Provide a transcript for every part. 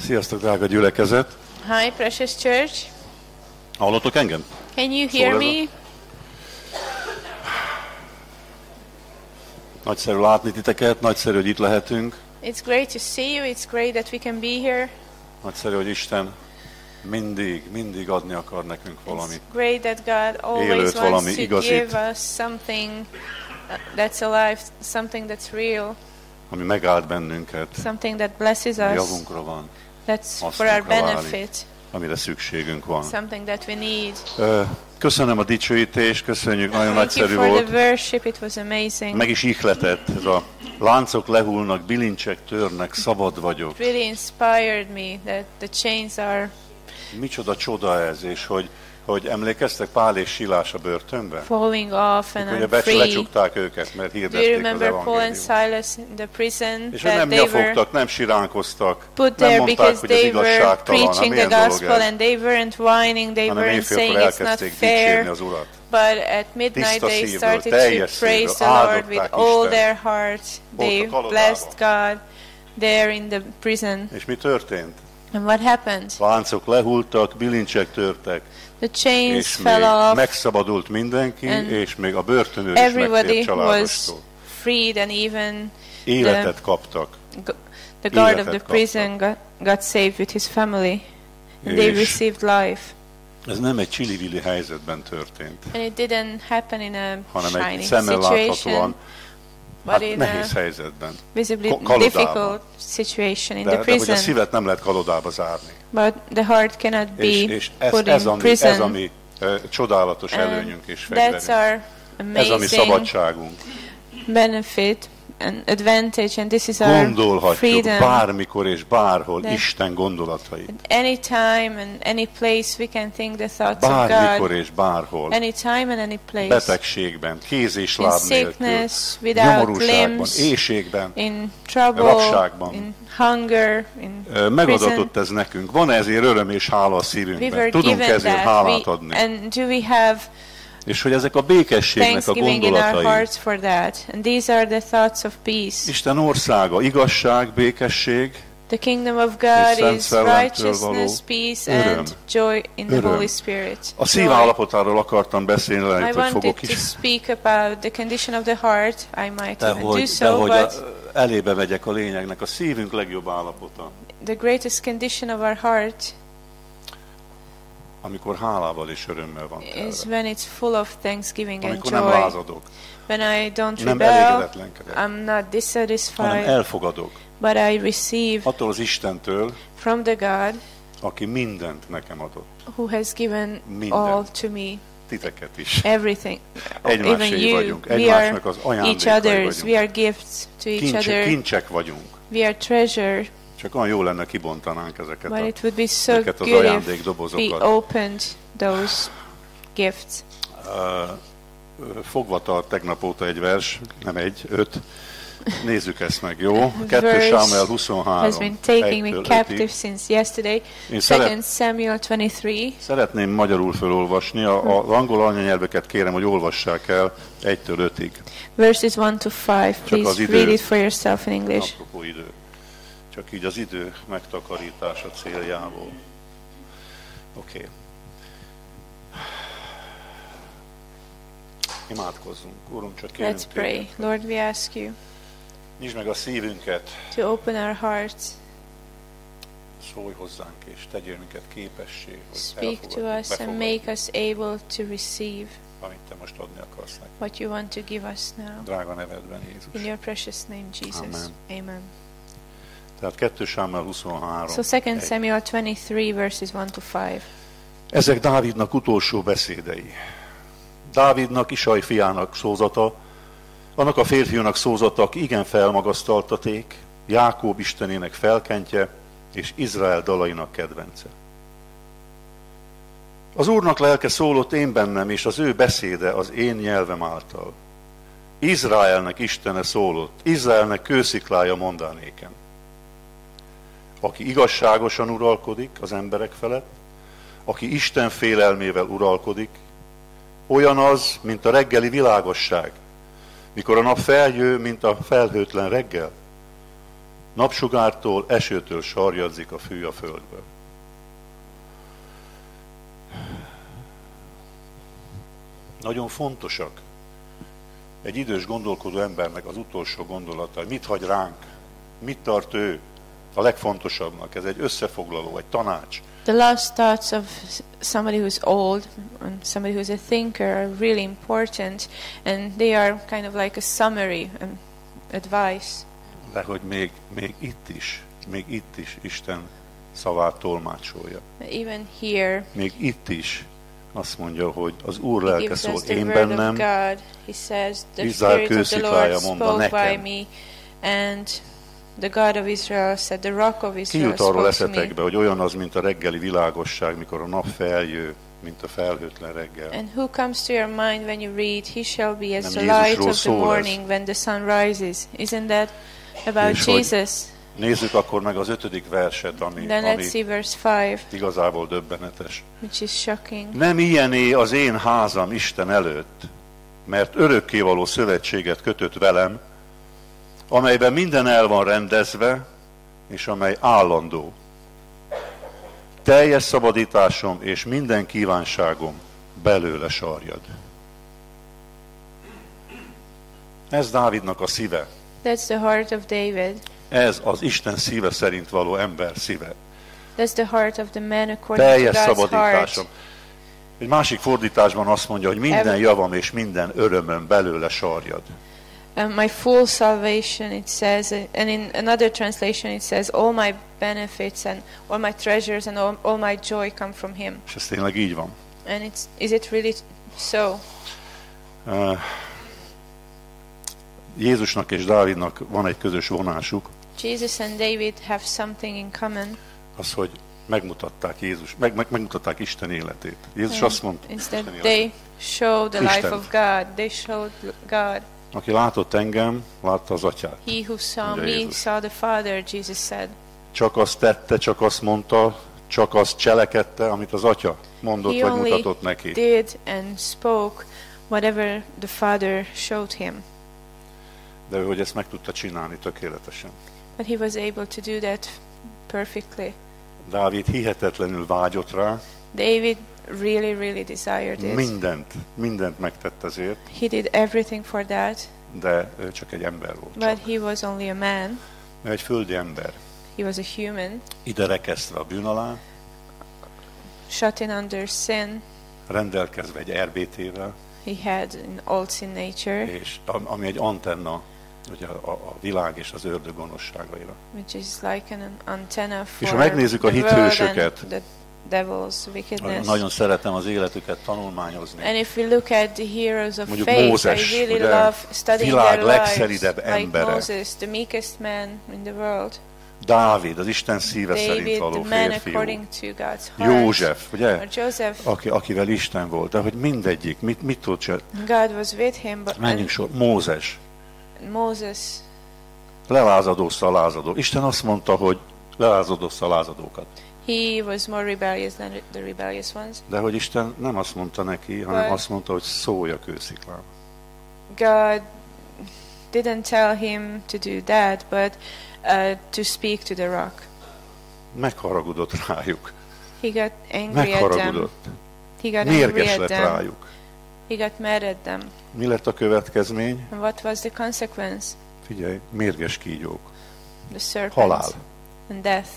Sziasztok, drága gyülekezet! Hi, precious church. Hallottok engem? Can you hear me? Nagyszerű látni titeket, nagyszerű, hogy itt lehetünk. It's great to see you. It's great that we can be here. Nagyszerű, hogy Isten mindig adni akar nekünk valamit. It's great that God always wants to give us something that's alive, something that's real. Ami megáld bennünket. Something that blesses us. Javunkra van. That's for our benefit. Amire szükségünk van. Something that we need. Köszönöm a dicsőítést, köszönjük, nagyon nagyszerű volt. Thank you for the worship, it was amazing. Meg is ihletett, ez a láncok lehulnak, bilincsek törnek, szabad vagyok. It really inspired me that the chains are... Micsoda csoda ez, és hogy emlékeztek Pál és Silás a börtönben? Falling off and I'm free. Lecsukták őket, mert hirdették az evangéliumot. És nem nyafogtak, nem siránkoztak, nem mondták, hogy az igazságtalan, milyen dolog ez, hanem éjfélkor elkezdték dicsérni az Urat. But at midnight they started to praise the Lord with all their heart. They blessed God there in the prison. És mi történt? And what happened? Láncok lehultak, bilincsek törtek. The chains fell off. Megszabadult mindenki, és még a börtönőr is megtért családostól. Freed and even életet kaptak. The guard of the prison got saved with his family. And they received life. Ez nem egy csili-vili helyzetben történt. And it didn't happen in a hanem egy shining szemmel láthatóan, but nehéz helyzetben. Visibly difficult situation in the prison. De hogy a szívet nem lehet kalodába zárni. But the heart cannot be és put in prison. Ez a mi csodálatos előnyünk és fegyverünk. That's our amazing ez a mi szabadságunk. Benefit and advantage, and this is our gondolhatjuk freedom. Bármikor és bárhol Isten gondolatait. Any time and any place we can think the thoughts bármikor of God. És bárhol. Any time and any place. Betegségben, kéz és láb nélkül, nyomorúságban, éhségben, in trouble, rabságban. in hunger, in megadatott ez nekünk. Van ezért öröm és hála a szívünkben. Tudunk ezért hálát adni. And do we have és hogy ezek a békességnek a gondolatai. Isten országa, igazság, békesség, the kingdom of God is righteousness, peace and joy in the Holy Spirit. A szív állapotáról akartam beszélni, hogy fogok is. I wanted to speak about the condition of the heart. I might even do so, but elébe megyek a lényegnek, a szívünk legjobb állapota. The greatest condition of our heart amikor hálával és örömmel van telve. Is when it's full of thanksgiving and joy. Nem lázadok. When I don't nem rebel, I'm not dissatisfied. Hanem elfogadok. But I receive attól az Istentől, from the God, aki mindent nekem adott. Who has given all to me. Titeket is. Everything. Even you. Vagyunk. Egymásnak az ajándékai vagyunk. We are gifts to each other. Kincsek vagyunk. We are treasure. Csak olyan jó lenne kibontanánk ezeket But it would be so az ajándékdobozokat. We opened those gifts. Fogva tart tegnap óta egy vers, nem egy, 5. Nézzük ezt meg, jó? 2 Sámuel 23. Has been taking me captive since yesterday. 2 Samuel 23. Szeretném magyarul felolvasni, az angol anyanyelveket kérem, hogy olvassák el 1-től 5-ig. Verses 1 to 5. Please read it for yourself in English. Apropó idő. Csak így az idő megtakarítása céljából. Oké. Imádkozzunk. Úrunk, csak kérünk Let's pray. Lord, we ask you nyisd meg a szívünket. To open our hearts. Szólj hozzánk és tegyél minket képessé, hogy speak to us and make us able to receive amit te most adni akarsz nekünk. What you want to give us now. Drága nevedben, Jézus. In your precious name, Jesus. Amen. Amen. Tehát 2 Sámuel 23. So 2 Samuel 23 verses 1 to 5. Ezek Dávidnak utolsó beszédei. Dávidnak, Isai fiának szózata, annak a férfiúnak szózata, aki igen felmagasztaltaték, Jákób istenének felkentje, és Izrael dalainak kedvence. Az Úrnak lelke szólott én bennem, és az ő beszéde az én nyelvem által. Izraelnek Istene szólott, Izraelnek kősziklája mondanéken. Aki igazságosan uralkodik az emberek felett, aki Isten félelmével uralkodik, olyan az, mint a reggeli világosság, mikor a nap feljő, mint a felhőtlen reggel. Napsugártól, esőtől sarjadzik a fű a földből. Nagyon fontosak egy idős gondolkodó embernek az utolsó gondolata, hogy mit hagy ránk, mit tart ő a legfontosabbnak. Ez egy összefoglaló, egy tanács. The last thoughts of somebody who's old and somebody who's a thinker are really important, and they are kind of like a summary advice. De hogy még itt is Isten szavát tolmácsolja. Even here, még itt is azt mondja, hogy az Úr lelke szól én bennem, Izrael kősziklája mondta nekem. And the God of Israel said, the rock of Israel spoke to me. Ki jut arról eszetekbe, hogy olyan az, mint a reggeli világosság, mikor a nap feljő, mint a felhőtlen reggel. And who comes to your mind when you read, he shall be as the light of the morning when the sun rises. Isn't that about Jesus? Nézzük akkor meg az 5. verset, ami igazából döbbenetes. Which is shocking. Nem ilyené az én házam Isten előtt, mert örökkévaló szövetséget kötött velem, amelyben minden el van rendezve, és amely állandó. Teljes szabadításom és minden kívánságom belőle sarjad. Ez Dávidnak a szíve. That's the heart of David. Ez az Isten szíve szerint való ember szíve. That's the heart of the man according to teljes God's szabadításom. heart. Egy másik fordításban azt mondja, hogy minden javam és minden örömöm belőle sarjad. My full salvation, it says, and in another translation it says, all my benefits and all my treasures and all my joy come from him. És ez tényleg így van. And is it really so? Jézusnak és Dávidnak van egy közös vonásuk. Jesus and David have something in common. Az, hogy megmutatták megmutatták Isten életét. Jézus azt mondta, they showed the life of God. They showed God. Aki látott engem, látta az Atyát. He who saw me saw the Father, Jesus said. Csak azt tette, csak azt mondta, csak azt cselekedte, amit az Atya mondott vagy mutatott neki. He only did and spoke whatever the Father showed him. De ő, hogy ezt meg tudta csinálni tökéletesen. But he was able to do that perfectly. Dávid hihetetlenül vágyott rá. David really desired it. Mindent megtett ezért. He did everything for that. De ő csak egy ember volt. But he was only a man. Ő egy földi ember. He was a human. Ide rekesztve a bűn alá. Shut in under sin. Rendelkezve egy RBT-vel. He had an old sin nature. És ami egy antenna, ugye a világ és az ördög gonoszságaira. Which is like an antenna for és ha megnézzük a hithősöket, devil's wickedness. Nagyon szeretem az életüket tanulmányozni. And if we look at the heroes of mondjuk faith, Mózes, I really love studying their lives, like Moses, the meekest man in the world. Dávid, az Isten szíve szerint való férfiú. József, ugye? Akivel Isten volt, de hogy mindegyik, mit tud csinálni? God was with him, but menjünk sor. Mózes. Moses. Lelázadózta a lázadó. Isten azt mondta, hogy lelázadózta a lázadókat. He was more rebellious than the rebellious ones. De hogy Isten nem azt mondta neki, hanem azt mondta, hogy szólj a kősziklán. God didn't tell him to do that, but to speak to the rock. Megharagudott rájuk. He got angry at them. He got mérges angry lett at them. rájuk. He got mad at them. Mi lett a következmény? And what was the consequence? Figyelj, mérges kígyók. The serpent. Halál. And death.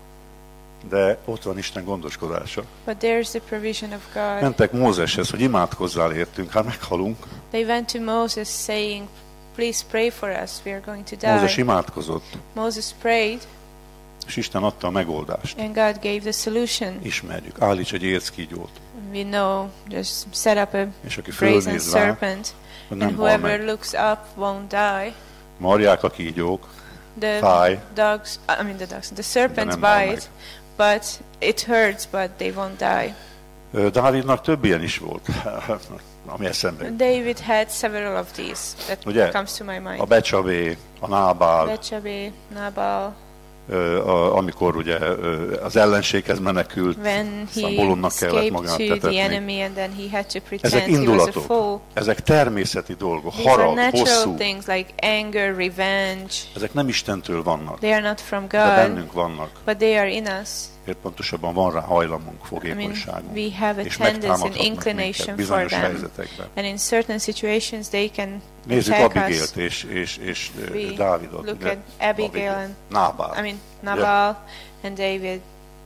De ott van Isten gondoskodása. But there's the provision of God. Mentek Mózeshez, hogy imádkozzál értünk, hát meghalunk. They went to Moses saying, please pray for us, we are going to die. Mózes imádkozott. Moses prayed. És Isten adta a megoldást. And God gave the solution. Ismerjük, állíts egy érckígyót. We know, just set up a és aki brazen serpent, and whoever looks up won't die. Marják a kígyók, fáj. The serpents bite, but it hurts, but they won't die. Dávidnak több ilyen is volt, ami eszembe. David had several of these that ugye? Comes to my mind. A Becsabé, a Nábál. Becsabé, Nábál. amikor ugye az ellenséghez menekült, when aztán he bolondnak kellett escaped magát to the tetetni. enemy and then he had to Ezek pretend he was a indulatok, fool. ezek természeti dolgok, These are harag, natural bosszú, things like anger, revenge. ezek nem Istentől vannak, They are not from de God, bennünk vannak. but they are in us. Épp pontosabban van rá hajlamunk, I mean, fogékonyságunk, we have a és tendency, an megtámadhatnak inclination minket for bizonyos them. helyzetekben. And in certain situations they can Nézzük attack us. Abigélt és We Dávidot. look ugye? at Abigail and Nábál. I mean Nabal and David.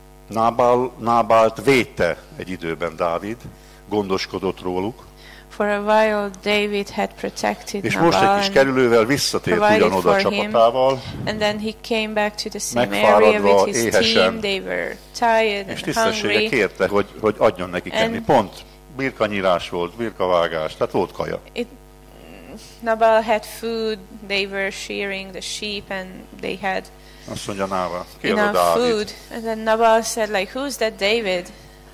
Nábált védte egy időben Dávid, gondoskodott róluk, For a while David had protected és most egy Nabal kis and, kerülővel visszatért provided ugyanoda a for him. csapatával, and then he came back to the same megfáradva, area with his éhesen. team. They were tired és and tisztessége hungry. kérte, hogy adjon nekik And- enni. Pont birkanyírás volt, birkavágás, tehát volt kaja. Nabal had food, they were shearing the sheep and they had Azt mondja Nábál, ki az a enough Dávid? food. And then Nabal said like, who's that David?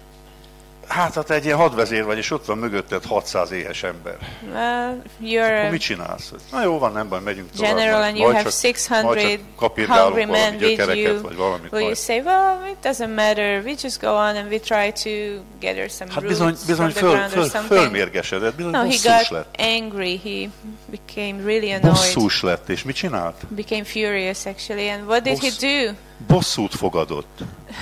Hát te egy ilyen hadvezér vagy, és ott van mögötted 600 éhes ember. Well, Akkor you're mit a csinálsz? Na jó van, nem baj, megyünk tovább. general majd- and you majd have csak 600 kapirgálunk hungry men valami with gyökereket, you. vagy valamit. Will you Majd. say, well, it doesn't matter, we just go on and we try to gather some Hát roots bizony from the ground or something? fölmérgesedett, bizony No, he bosszús got lett. angry, he became really annoyed, Bosszús lett, és mit csinált? became furious actually, and what did he do? Bosszút fogadott.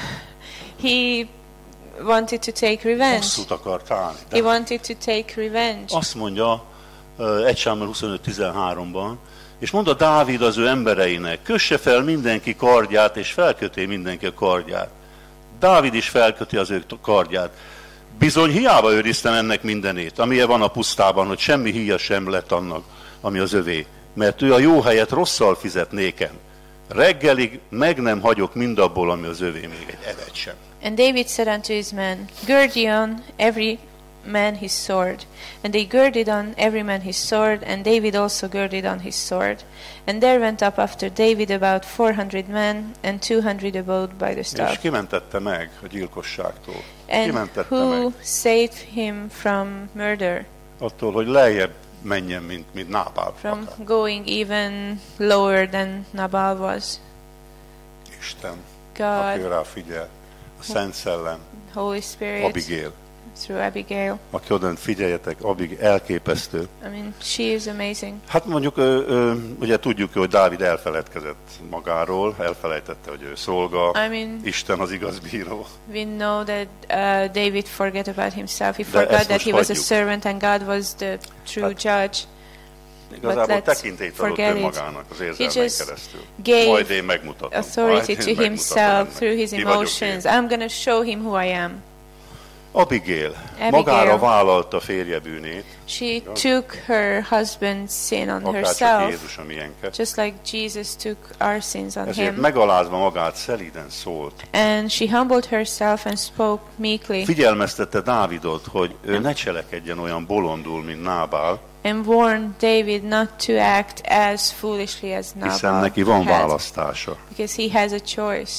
He wanted to take revenge. Bosszút akart állni. He wanted to take revenge. Azt mondja 1 Sámuel 25:13-ban, és mondta Dávid az ő embereinek, kösse fel mindenki kardját, és felköté mindenki a kardját. Dávid is felköti az ő kardját. Bizony hiába őriztem ennek mindenét, amilyen van a pusztában, hogy semmi híja sem lett annak, ami az övé. Mert ő a jó helyet rosszal fizet nékem. Reggelig meg nem hagyok mindabból, ami az övé, még egy evet sem. And David said unto his men, gird ye on every man his sword. And they girded on every man his sword, and David also girded on his sword. And there went up after David about 400 men, and 200 abode by the És staff. kimentette meg a gyilkosságtól. And Kimentette who meg saved him from murder, attól, hogy lejjebb menjen, mint Nábál. from going even lower than Nabal was? Isten, God, aki rá figyel, a Szent Szellem, Holy Spirit, Abigail, through Abigail. aki odant figyeljetek, Abigail, elképesztő. I mean, she is amazing. Hát mondjuk, ugye tudjuk, hogy Dávid elfeledkezett magáról, elfelejtette, hogy ő szolga, I mean, Isten az igaz bíró. we know that David forgot about himself. He De forgot ezt that most he was a hagyjuk. servant and God was the true Hát, judge. Igazából let's tekintélyt adott forget it. önmagának az He érzelmein just keresztül. gave Majd én megmutatom. authority Majd to én megmutatom himself ennek. through his Ki vagyok emotions. én. I'm going to show him who I am. Abigail magára vállalta férje bűnét, She took her husband's sin on akárcsak herself, Jézus a miénket. just like Jesus took our sins on Ezért him. megalázva magát szelíden szólt. And she humbled herself and spoke meekly Figyelmeztette Dávidot, hogy ő ne cselekedjen olyan bolondul, mint Nábál, and warned David not to act as foolishly as hiszen Nabal neki van had, választása. because he has a choice.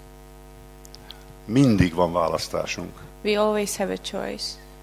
Mindig van választásunk. We always have a choice.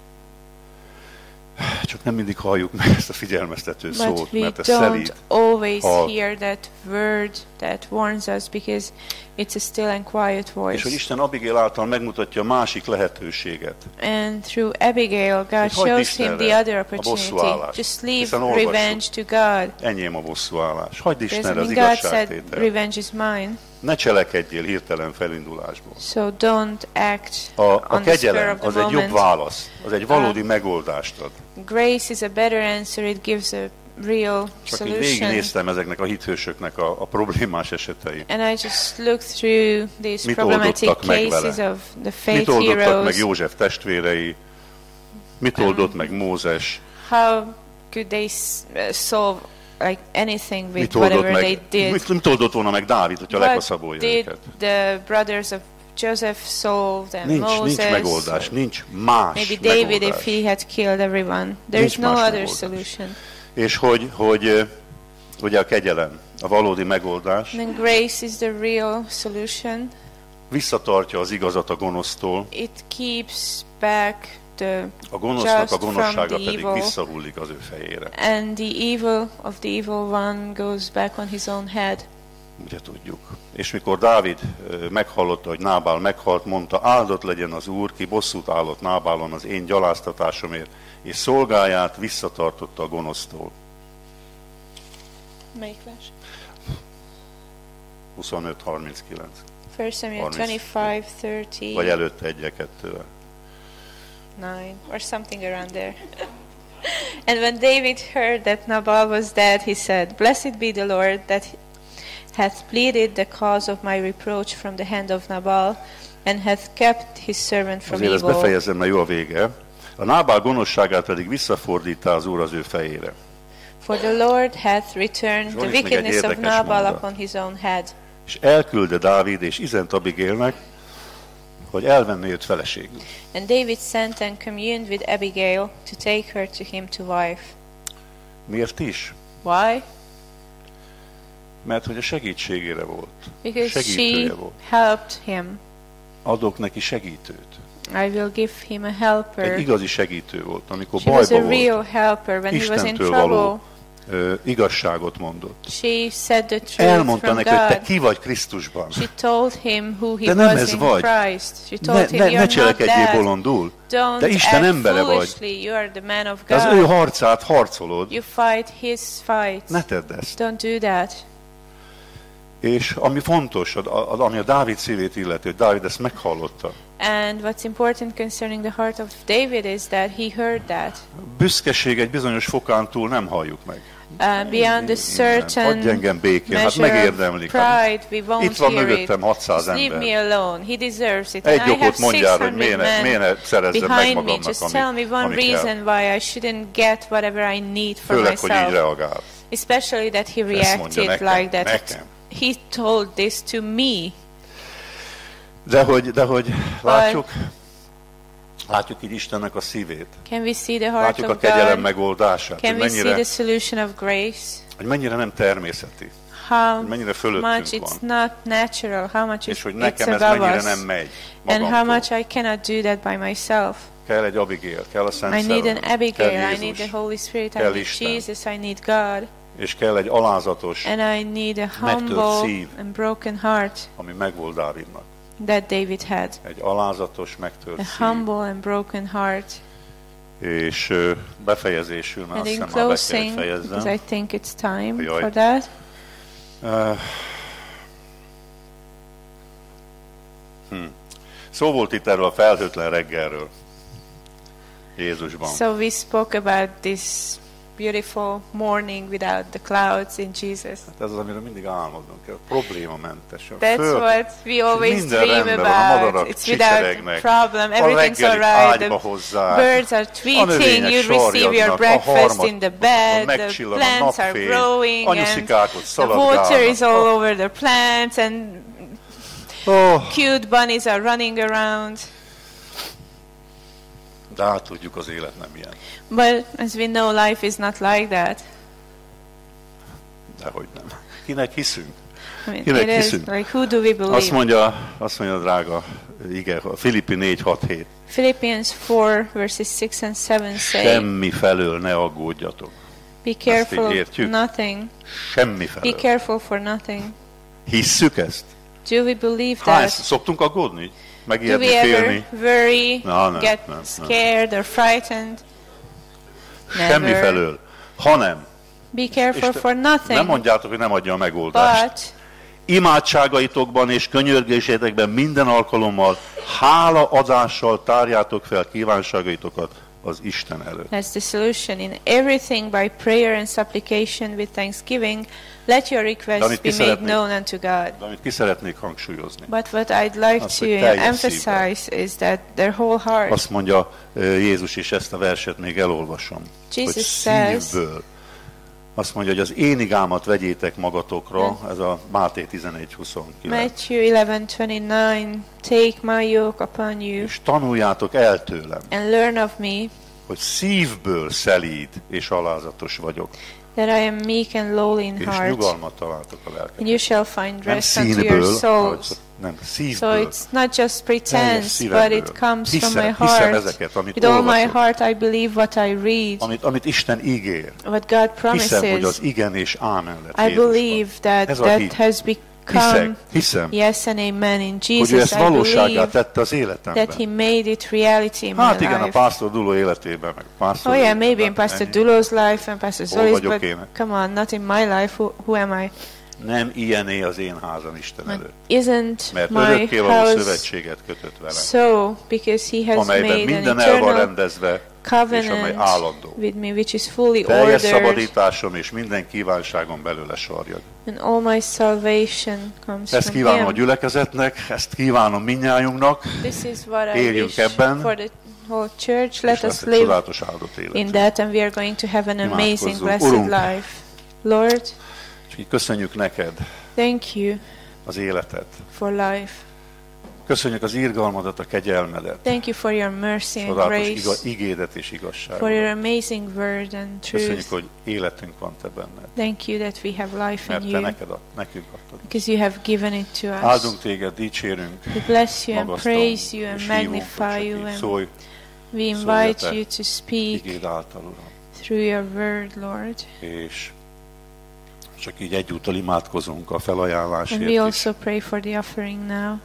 Csak nem mindig halljuk meg ezt a figyelmeztető But szót, we mert ez don't szelíd. always halk. hear that word that warns us, because it's a still and quiet És hogy voice. Isten Abigail által megmutatja a másik lehetőséget. And through Abigail, God Hogy hagyd shows him Istenre the other a opportunity. bosszúállást. Just leave Hiszen olvassuk. revenge to God. Enyém a bosszúállás. Hagyd Because I Istenre az mean, God said, igazságtétel. revenge is mine. Ne cselekedjél hirtelen felindulásból. So don't act A on the spur kegyelem of az the egy jobb moment. válasz, az egy valódi megoldást ad. Grace is a better answer. It gives a real Csak így solution. végignéztem ezeknek a hithősöknek a problémás eseteit. And I just looked through these Mit problematic oldottak meg cases vele? of the Mit faith oldottak meg heroes. József testvérei? Mit oldott meg Mózes? How could they solve like anything with Mit oldott whatever they meg? did? Mit oldott volna meg Dávid, hogyha What lekaszabolja did őket? the brothers of Joseph solve and Nincs Moses? megoldás, nincs más Maybe David megoldás. if he had killed everyone. There Nincs is no más other megoldás. solution. És hogy ugye a kegyelem, a valódi megoldás And then grace is the real solution. visszatartja az igazat a gonosztól, It keeps back the a gonosznak a just from gonoszsága the pedig evil, visszahullik az ő fejére. and the evil of the evil one goes back on his own head. Ugye tudjuk. És mikor Dávid meghallotta, hogy Nábál meghalt, mondta, áldott legyen az Úr, ki bosszút állott Nábálon az én gyaláztatásomért, és szolgáját visszatartotta a gonosztól. Melyik vers? 25-39. 1 Samuel 25:30. Vagy előtte 1-2-vel. 9 or something around there. And when David heard that Nabal was dead, he said, Blessed be the Lord that hath pleaded the cause of my reproach from the hand of Nabal, and hath kept his servant from Azért ezt evil. befejezem, mert jó a vége. A Nábál gonoszságát pedig visszafordítá az Úr az ő fejére. For the Lord hath returned És van the itt még egy wickedness of érdekes Nabal mondat. upon his own head. És elküldte Dávid és üzent Abigailnek, hogy elvenné őt feleségül. And David sent and communed with Abigail to take her to him to wife. Miért is? Why? Mert hogy a segítségére volt. Because Segítője she volt. helped him. Adok neki segítőt. I will give him a helper. Egy igazi segítő volt, amikor She was bajba a real volt. helper when he was in Istentől trouble. való igazságot mondott. She said the truth Elmondta from neki, hogy te God. ki vagy Krisztusban. She told him who he De nem was ez in vagy. Christ. She told him, Ne you're not cselekedjél that. bolondul. Don't Te Isten act embere vagy. foolishly. You are the man of De az ő God. harcát harcolod. You fight his fights. Ne tedd ezt. Don't do that. És ami fontos, ami a Dávid szívét illeti, hogy Dávid ezt meghallotta. And what's important concerning the heart of David is that he heard that. Büszkeség egy bizonyos fokán túl nem halljuk meg. Beyond a certain Hagyj engem békén, hát measure of megérdemlik. pride, we Itt won't van hear it. mögöttem 600 Just leave me ember. alone. He deserves it. Egy And I have okot mondjál, hogy 600 miért ne szerezzem meg behind me. magamnak, Just tell me one amit kell. reason why I shouldn't get whatever I need for Főleg, hogy így myself. reagál. Especially that he Ezt mondja reacted nekem, like that. nekem. He told this to me. De hogy látjuk így Istennek a szívét. Can we see the heart Látjuk a of kegyelem God? megoldását, Can hogy we see mennyire, the solution of grace? hogy mennyire nem természeti, How mennyire fölöttünk much it's van. not natural, how much És hogy it's nekem ez above mennyire us, nem megy and how magamtól. much I cannot do that by myself. Kell egy Abigail, kell a Szent I need an Szellem, Abigail, kell I need Jézus, the Holy Spirit, I kell need Isten. Jesus, I need God, és kell egy alázatos, and I need a megtört humble szív. and broken heart ami megvolt Dávidnak. that David had. Egy alázatos, megtört A szív. humble and broken heart. És befejezésül, mert And azt in hiszem már be kell, hogy closing, because fejezzem. I think it's time Jaj. for that. Szó volt itt erről a felhőtlen reggelről. Jézusban. So we spoke about this beautiful morning without the clouds in Jesus. Hát ez az, amiről mindig álmodunk kell. Problémamentes. That's what we always minden dream rendben van, a about. madarak It's without csicseregnek, problem. a Everything's reggeli alright. ágyba The hozzák, birds are a tweeting. növények You receive your sarjadnak, a breakfast in the bed. The megcsillan a plants are napfény, growing, and anyuszikák ott the water is all szaladgálnak. over the plants, and Oh, cute bunnies are running around. de hát tudjuk, az élet nem ilyen. But as we know, life is not like that. Dehogy nem. Kinek hiszünk? I mean, Kinek it is hiszünk? like, who do we Azt believe? mondja drága ige, a Filippi 4:6-7. Philippians 4 verses 6 and 7 say, Semmi felől ne aggódjatok. be careful így of értjük? nothing. Semmi Be felől. careful for nothing. Hisszük ezt? Do we believe Hány that? szoktunk aggódni? Do Megijedni, we ever félni? worry, No, get no. scared or frightened? Semmi Never. felől. Hanem, Be careful és for nem nothing, mondjátok, hogy nem adja a megoldást. but Imádságaitokban és könyörgésétekben minden alkalommal hálaadással tárjátok fel kívánságaitokat az Isten előtt. that's the solution. In everything, by prayer and supplication with thanksgiving, let your requests Amit be ki made szeretnék- known unto God. De amit ki szeretnék hangsúlyozni. But what I'd like Azt, to hogy teljes emphasize is that their whole heart, Azt mondja Jézus, és ezt a verset még elolvasom. Jesus hogy says, szívből. Azt mondja, hogy az én igámat vegyétek magatokra, ez a Máté 11:29. Matthew 11:29, take my yoke upon you És tanuljátok el tőlem, and learn of me, hogy szívből szelíd és alázatos vagyok, that I am meek and lowly in és heart, nyugalmat találtok a lelkekben. and you shall find Nem rest unto your színből, ahogy souls. nem So szívből. it's not just Teljes pretense, but szívemből. it comes from my Hiszem heart. ezeket, amit With all my olvasok, heart I believe what I read, amit Isten ígér. what God Hiszem, hogy promises. az igen és ámen lett I Jézusban. believe that Ez a that hit. has become Hiszem, yes and amen in hogy ő Jesus. ezt I valóságá believe tette az that életemben. He made it reality in my Hát igen, a life. pásztor Duló életében, meg pásztor Oh yeah, életében, maybe in Pastor ennyi. Dulo's life and Pastor Hol Zoe's, vagyok but én? come on, not in my life. Who am I? Nem ilyené az én házam Isten And előtt. isn't Mert my örökkévaló house szövetséget kötött velem, so? Because He has amelyben made an minden el van eternal rendezve, és amely covenant állandó. with me, which is fully Teljes ordered, szabadításom és minden kívánságom belőle sarjad. and all my salvation comes Ezt from kívánom a Him. gyülekezetnek, ezt kívánom minnyájunknak, This is what I éljünk wish ebben, for the whole church. és Let lesz us egy live csodálatos áldott in élet. that, and we are going to have an amazing, Imádkozzunk. blessed Urunk. life. Lord, És így köszönjük neked thank you az életet. for life. Köszönjük az irgalmadat, a kegyelmedet, Thank you for your mercy and csodálatos grace, igédet és for your igazságodat. amazing word and Köszönjük, truth. hogy életünk van te benned, Thank you that we have life mert in te you, nekünk adtad. because you have given it to us. Áldunk téged, dicsérünk, We bless you and magasztalunk, praise you and és hívunk, magnify you, hogy and szólj we invite te you to speak igéd által, Uram. through your word, Lord. És csak így egyúttal imádkozunk a felajánlásért And we is. also pray for the offering now.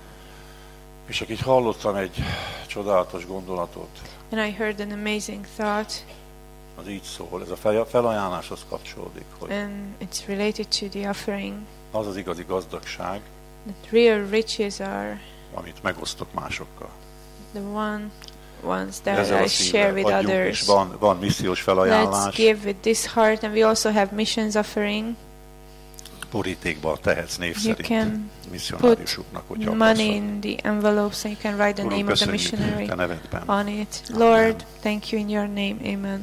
És csak így hallottam egy csodálatos gondolatot, And I heard an amazing thought, az így szól, ez a felajánláshoz kapcsolódik, hogy and it's related to the offering. az az igazi gazdagság, That real riches are amit megosztok másokkal. the ones that Ezzel I a share with szívvel adjunk, és others. van missziós Let's felajánlás, give with this heart, and we also have missions offering. borítékban tehetsz név You szerint can misszionáriusoknak, hogyha money akarsz. in the envelopes, and you can write the Uram, name of the köszönjük missionary te nevedben. on it. Amen. Lord, thank you in your name. Amen.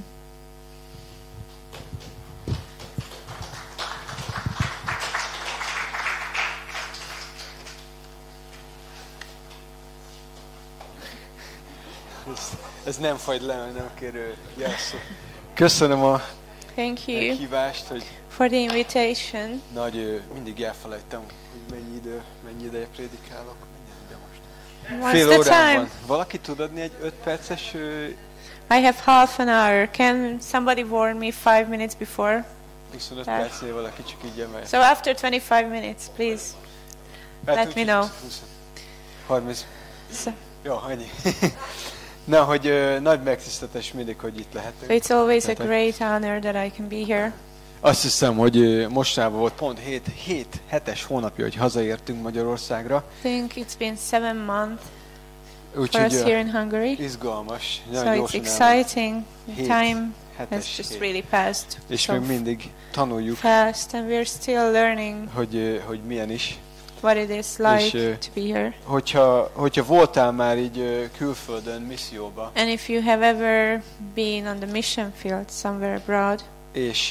Ez nem fagy le, nem kérő jelszó. Köszönöm a Thank you meghívást, hogy for the invitation. mindig elfelejtem, hogy mennyi ideje prédikálok. Mennyi ide most? What's Fél the órán time? van. Valaki tud adni egy 5 perces I have half an hour. Can somebody warn me 5 minutes before? 25 Tehát- percnél valaki csak így emelje. So after 25 minutes, please. let me know. 30. So, Jó, annyi. Na, hogy nagy megtiszteltetés mindig, hogy itt so lehetünk. it's always a Lehetek. great honor that I can be here. Azt hiszem, hogy mostanában volt pont 7 hónapja, hogy hazaértünk Magyarországra. I think it's been 7 months for us Úgyhogy here in Hungary. izgalmas. So Nagyon it's gyorsan elment. exciting. The Hét time has hetes just hét. really passed És so még mindig tanuljuk, fast, and we're still learning hogy milyen is. what it is like És, to be here. Hogyha voltál már így külföldön, misszióba, And if you have ever been on the mission field somewhere abroad, és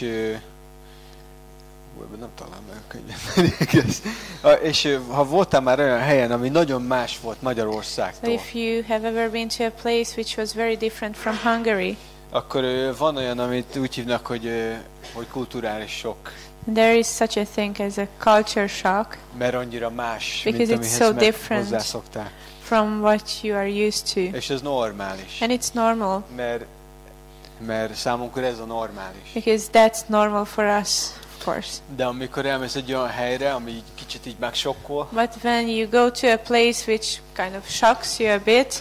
nem talán meg a könyvet. És ha voltál már olyan helyen, ami nagyon más volt so Magyarországtól, if you have ever been to a place which was very different from Hungary, akkor van olyan, amit úgy hívnak, hogy kulturális sok, there is such a thing as a culture shock mert annyira más, Because mint it's amihez so different. hozzászoktál. from what you are used to. És ez normális, And it's normal, mert számunkra ez a normális. because that's normal for us, of course. De amikor elmész egy olyan helyre, ami így kicsit így megsokkol, But when you go to a place which kind of shocks you a bit,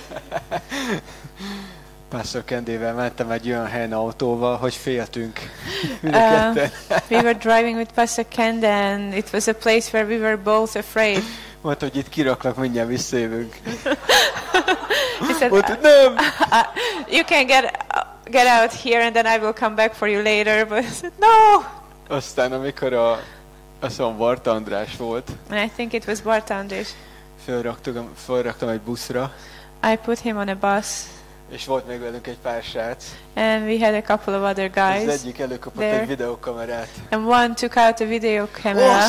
Pastor Kendével mentem egy olyan helyen autóval, hogy féltünk mind a ketten. we were driving with Pastor Kenda, and it was a place where we were both afraid. Mondta, hogy itt kiraklak, mindjárt visszajövünk. He said, Mondta, hogy nem! you can get out here, and then I will come back for you later. But I said, no! Aztán amikor azt mondom, Barta András volt, And I think it was Bart András. felraktam egy buszra, I put him on a bus, és volt még velünk egy pár srác. and we had a couple of other Az guys, egyik előkapott there. egy videókamerát. and one took out a video camera.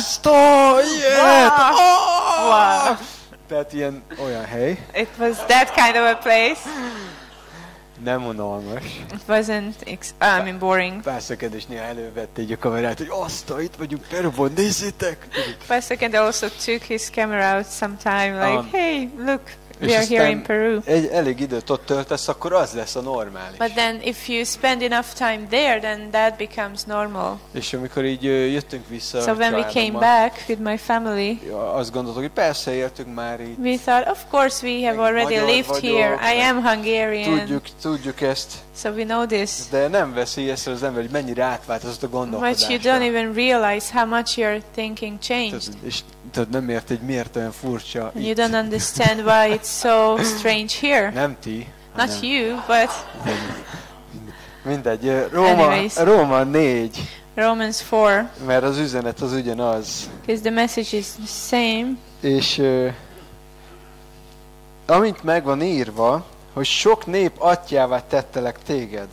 Tehát olyan hely. It was that kind of a place. Nem unalmas. It wasn't, boring. Pastor Ken is néha elővette így a kamerát, hogy itt vagyunk Peruban, nézzétek! Pastor Ken also took his camera out sometime, like, hey, look, és we are here in Peru. elég időt ott töltesz, akkor az lesz a normális. But then if you spend enough time there, then that becomes normal. És amikor így jöttünk vissza So when we came back with my family, azt gondoltuk, hogy persze éltünk már itt. we thought, of course we have already lived here. I am Hungarian. Tudjuk ezt. So we know this. De nem veszi észre az ember, hogy mennyire átváltozott a gondolkodásra. But you don't even realize how much your thinking changed. És tudod, nem ért, hogy miért olyan furcsa And itt. you don't understand why it's so strange here. Nem ti. Not you, but mindegy. Anyways. Róma 4. Romans 4, Mert az üzenet az ugyanaz. because the message is the same. És amint meg van írva, hogy sok nép atyjává tettelek téged.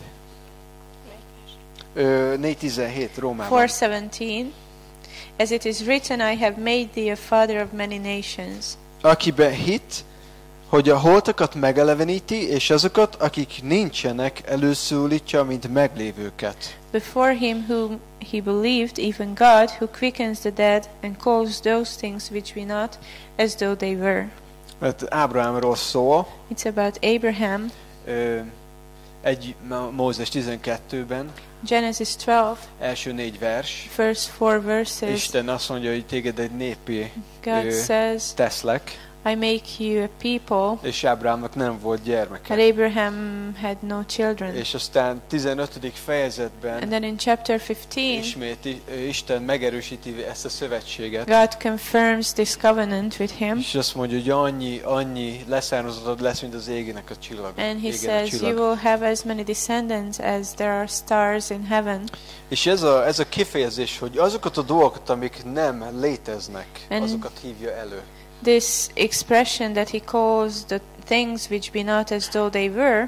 4:17 Rómában. 4:17, as it is written, I have made thee a father of many nations. Akibe hit, hogy a holtakat megeleveníti, és azokat, akik nincsenek, előszólítja, mint meglévőket. Before him whom he believed, even God, who quickens the dead and calls those things which be not as though they were. Mert Ábrahámról szól, It's about Abraham, Mózes 12-ben, Genesis 12, első 4 vers. first 4 verses. Isten azt mondja, hogy téged egy népé God says, teszlek, I make you a people, és Ábrahámnak nem volt gyermeke. but Abraham had no children. És aztán 15. fejezetben And then in chapter 15, ismét Isten megerősíti ezt a szövetséget. God confirms this covenant with him. És azt mondja, hogy annyi leszármazottad lesz, mint az égének a csillag. And he says, you will have as many descendants as there are stars in heaven. És ez a kifejezés, hogy azokat a dolgokat, amik nem léteznek, azokat hívja elő. This expression that he calls the things which be not as though they were,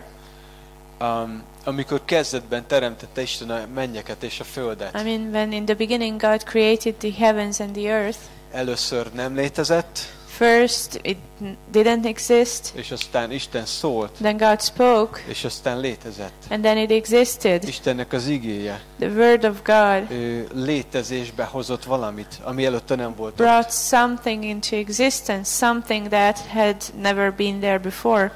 amikor kezdetben teremtette Isten a mennyeket és a földet. I mean, when in the beginning God created the heavens and the earth, Először nem létezett, first it didn't exist, és aztán Isten szólt, then God spoke, és aztán létezett. and then it existed. Istennek az igéje The word of God létezésbe hozott valamit, ami előtte nem volt brought ott. something into existence, something that had never been there before.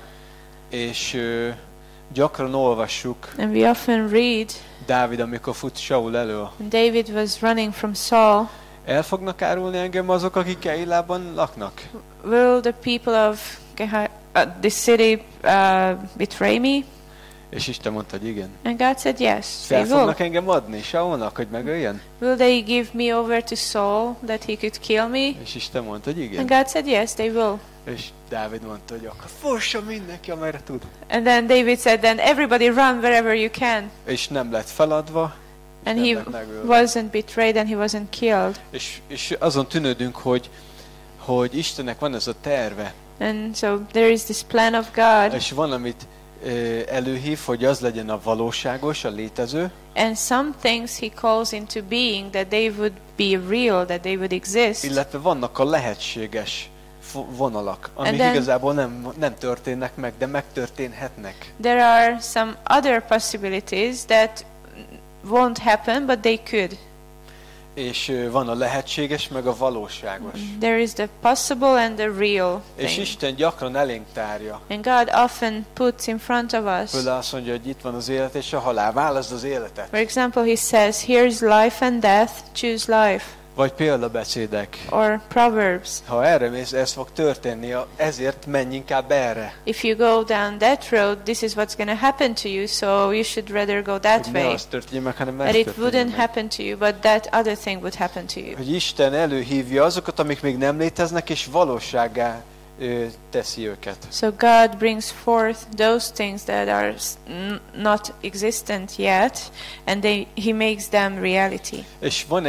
És gyakran olvassuk, And we often read, Dávid, amikor fut Saul elől, David was running from Saul. el fognak árulni engem azok, akik Keilában laknak? Will the people of this city betray me? És Isten mondta, hogy igen. And God said yes, Fel they will. fognak engem adni Saulnak, hogy megöljen? Will they give me over to Saul that he could kill me? És Isten mondta, hogy igen. And God said yes, they will. És Dávid mondta, hogy akkor fusson mindenki, amerre tud. And then David said, then everybody run wherever you can. És nem lett feladva, And nem he lett megölve. wasn't betrayed and he wasn't killed. És azon tűnődünk, hogy Istennek van ez a terve. And so there is this plan of God. És van, amit előhív, hogy az legyen a valóságos, a létező. And some things he calls into being that they would be real, that they would exist. Illetve vannak a lehetséges vonalak, amik then, igazából nem történnek meg, de megtörténhetnek. There are some other possibilities that won't happen, but they could. És van a lehetséges, meg a valóságos. There is the possible and the real És thing. Isten gyakran elénk tárja. And God often puts in front of us. Például azt mondja, hogy itt van az élet és a halál, válaszd az életet. For example, he says, here's life and death, choose life. Vagy példabeszédek. Or Proverbs. Ha erre mész, ez fog történni, ezért menj inkább erre. If you go down that road, this is what's going to happen to you, so you should rather go that Hogy ne way. az történje meg, hanem ez That it történje wouldn't meg. happen to you, but that other thing would happen to you. Hogy Isten előhívja azokat, amik még nem léteznek, és valósággá teszi őket. So God brings forth those things that are not existent yet, and he makes them reality. És van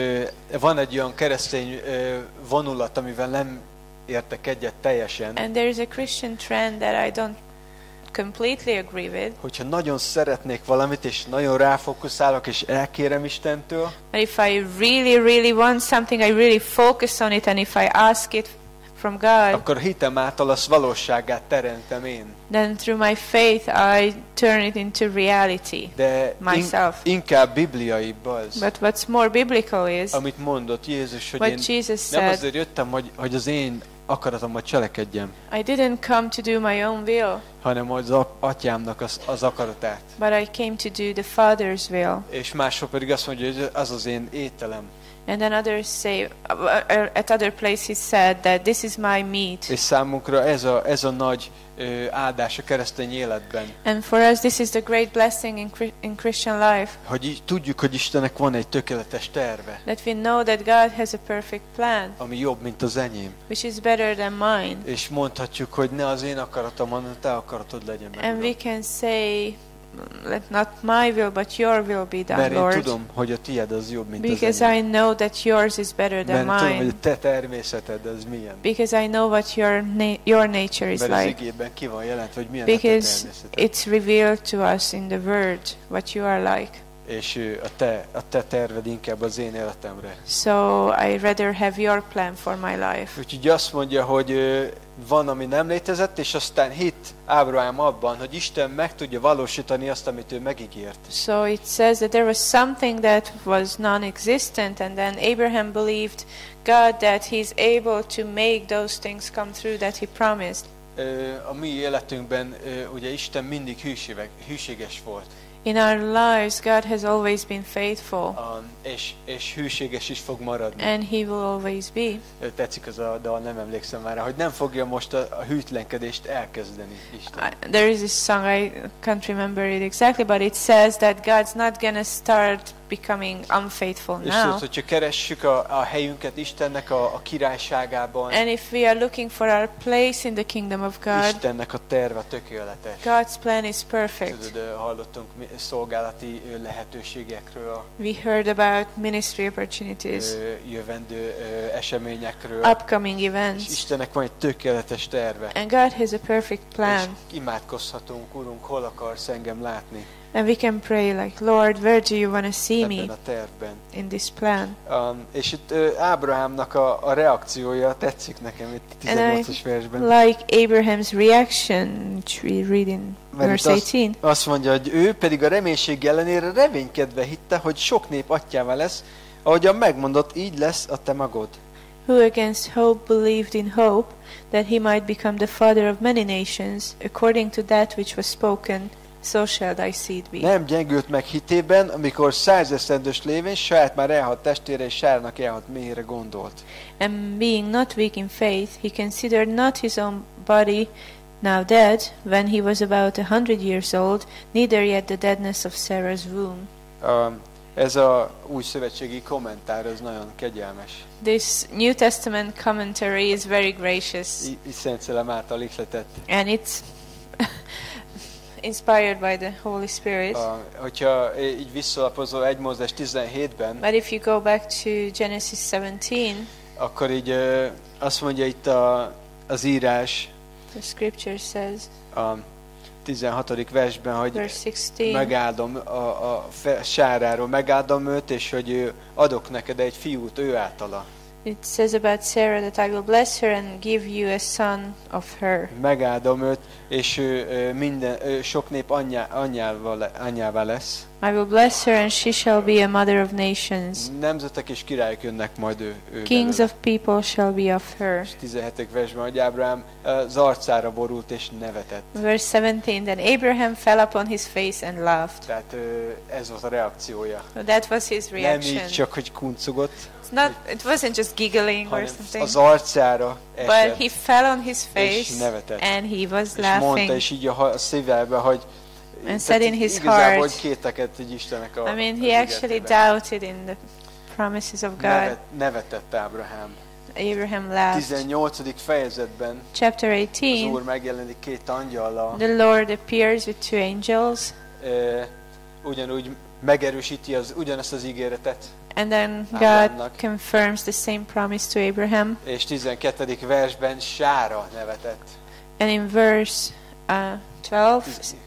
egy olyan keresztény vonulat, amivel nem értek egyet teljesen. And there is a Christian trend that I don't completely agree with. Hogyha nagyon szeretnék valamit, és nagyon ráfókuszálok, és elkérem Istentől, But if I really want something, I really focus on it, and if I ask it from God, akkor hitem által azt valósággá teremtem én. then through my faith I turn it into reality. De Myself. inkább bibliaibb az, But what's more biblical is amit mondott Jézus, hogy what én Jesus nem said, azért jöttem, hogy az én akaratommal cselekedjem, I didn't come to do my own will, hanem az atyámnak az akaratát. but I came to do the Father's will. És máshol pedig azt mondja, hogy az az én ételem. And then others say, at other places said that this is my meat. És számunkra ez a nagy áldás a keresztény életben. And for us this is the great blessing in Christian life. Hogy tudjuk, hogy Istennek van egy tökéletes terve, That we know that God has a perfect plan, ami jobb, mint az enyém. which is better than mine. És mondhatjuk, hogy ne az én akaratom, hanem te akaratod legyen meg. And we can say, let not my will but your will be done, Mert én Lord. tudom, hogy a tied az jobb, mint az Because enyém. I know that yours is better than Mert tudom, hogy mine. a te természeted az milyen. Because I know what your nature is Mert az like. igében ki van jelentve, hogy milyen a te Because természeted. it's revealed to us in the Word what you are like. És a te terved inkább az én életemre. So I rather have your plan for my life. Úgyhogy azt mondja, hogy van, ami nem létezett, és aztán hit Ábrahám abban, hogy Isten meg tudja valósítani azt, amit ő megígért. So it says that there was something that was non-existent, and then Abraham believed God that he's able to make those things come through that he promised. A mi életünkben ugye Isten mindig hűséges volt. In our lives, God has always been faithful, És hűséges is fog maradni. and he will always be. Tetszik az a dal, nem emlékszem már rá, hogy nem fogja most a hűtlenkedést elkezdeni Isten. There is this song, I can't remember it exactly, but it says that God's not gonna start becoming unfaithful És now. tudod, hogyha keressük a helyünket Istennek a királyságában, And if we are looking for our place in the kingdom of God, Istennek a terve tökéletes. God's plan is perfect. Tudod, hallottunk szolgálati lehetőségekről, We heard about ministry opportunities, jövendő eseményekről, upcoming és events, Istennek van egy tökéletes terve. and God has a perfect plan. És imádkozhatunk, Urunk, hol akarsz engem látni And we can pray like, Lord, where do you want to see ebben me a tervben. in this plan? És itt Ábrahámnak a reakciója tetszik nekem itt And 18-as versben. Like Abraham's reaction, which we read in Mert verse itt 18. azt mondja, hogy ő pedig a reménység ellenére reménykedve hitte, hogy sok nép atyává lesz, ahogyan megmondott, így lesz a te magod. Who against hope believed in hope, that he might become the father of many nations, according to that which was spoken, so shall thy seed be. Nem gyengült meg hitében, amikor 100 esztendős lévén saját már elhalt testére és Sárnak elhalt méhére gondolt. And being not weak in faith, he considered not his own body now dead, when he was about 100 years old, neither yet the deadness of Sarah's womb. Ez a új szövetségi kommentár, ez nagyon kegyelmes. This New Testament commentary is very gracious, Így Szent Szellem által ihletett. and it's inspired by the Holy Spirit. Hogyha így visszalapozol 1 Mózes 17-ben, But if you go back to Genesis 17, akkor így azt mondja itt az írás the scripture says, a 16. versben, hogy verse 16, megáldom Sáráról, megáldom őt, és hogy adok neked egy fiút ő általa. it says about Sarah that I will bless her and give you a son of her. Megáldom őt, és ő sok nép anyjává lesz. I will bless her and she shall be a mother of nations. Nemzetek és királyok jönnek majd ő Kings belőle. of people shall be of her. És 17. versben, hogy Ábrahám az arcára borult és nevetett. Verse 17, then Abraham fell upon his face and laughed. Tehát ez volt a reakciója. So that was his Nem reaction. így csak, hogy kuncogott, It wasn't just giggling or hanem something, az arcára but esett, he fell on his és face nevetett. and he was És mondta, laughing. és így a szívebe, hogy And said in his igazából, heart, hogy kéteket így Istennek I mean, az he actually ígéretében. doubted in the promises of God. Nevetett Ábrahám. Abraham laughed. 18. fejezetben Chapter az 18, Úr megjelenik 2 angyallal, the Lord appears with 2 angels, ugyanúgy megerősíti ugyanezt az ígéretet, and then God Ábrahámnak. confirms the same promise to Abraham. és 12. versben Sára nevetett. And in verse 12,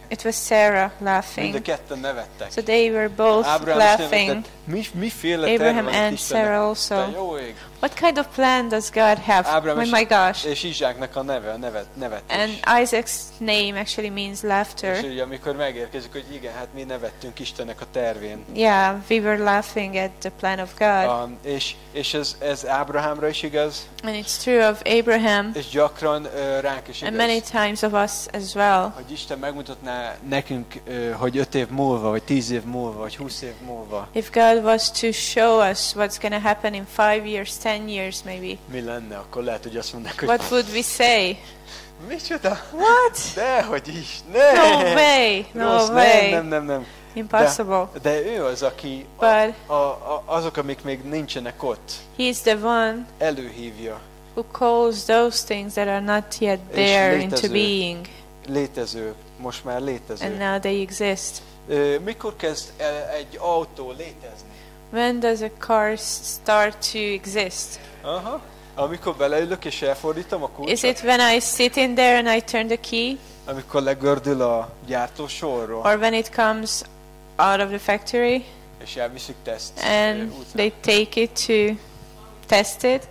it was Sarah Mind a laughing. ketten nevettek. So they were both Ábrahám is laughing. nevetett. Miféle terve Abraham van and Istennek? Sarah Te also. jó ég. What kind of plan does God have? Ábrahám Oh my gosh. és Izsáknak a neve, a nevetés. And Isaac's name actually means És laughter. ugye amikor megérkezik, hogy igen, hát mi nevettünk Istennek a tervén. Yeah, we were laughing at the plan of God. És ez Ábrahámra is igaz, And it's true of Abraham és gyakran ránk is and igaz. many times of us as well. Hogy Isten megmutatná nekünk, hogy 5 év múlva, vagy 10 év múlva, vagy 20 év múlva If God was to show us what's going to happen in 5 years, 10 years maybe, mi lenne, akkor lehet, hogy azt mondanák, hogy what would we say? micsoda? What? Dehogy is, ne! No way, Rossz, no way. nem. Impossible. De ő az, aki But azok, amik még nincsenek ott, He's the one előhívja. who calls those things that are not yet there into létező. being, Létező, most már and létező. now they exist. Mikor kezd el egy autó létezni? When does a car start to exist? Aha. Amikor beleülök és elfordítom a Is kulcsot? it when I sit in there and I turn the key? Amikor legördül a gyártósorról, Or when it comes out of the factory és elviszik teszt and útra? they take it to test it?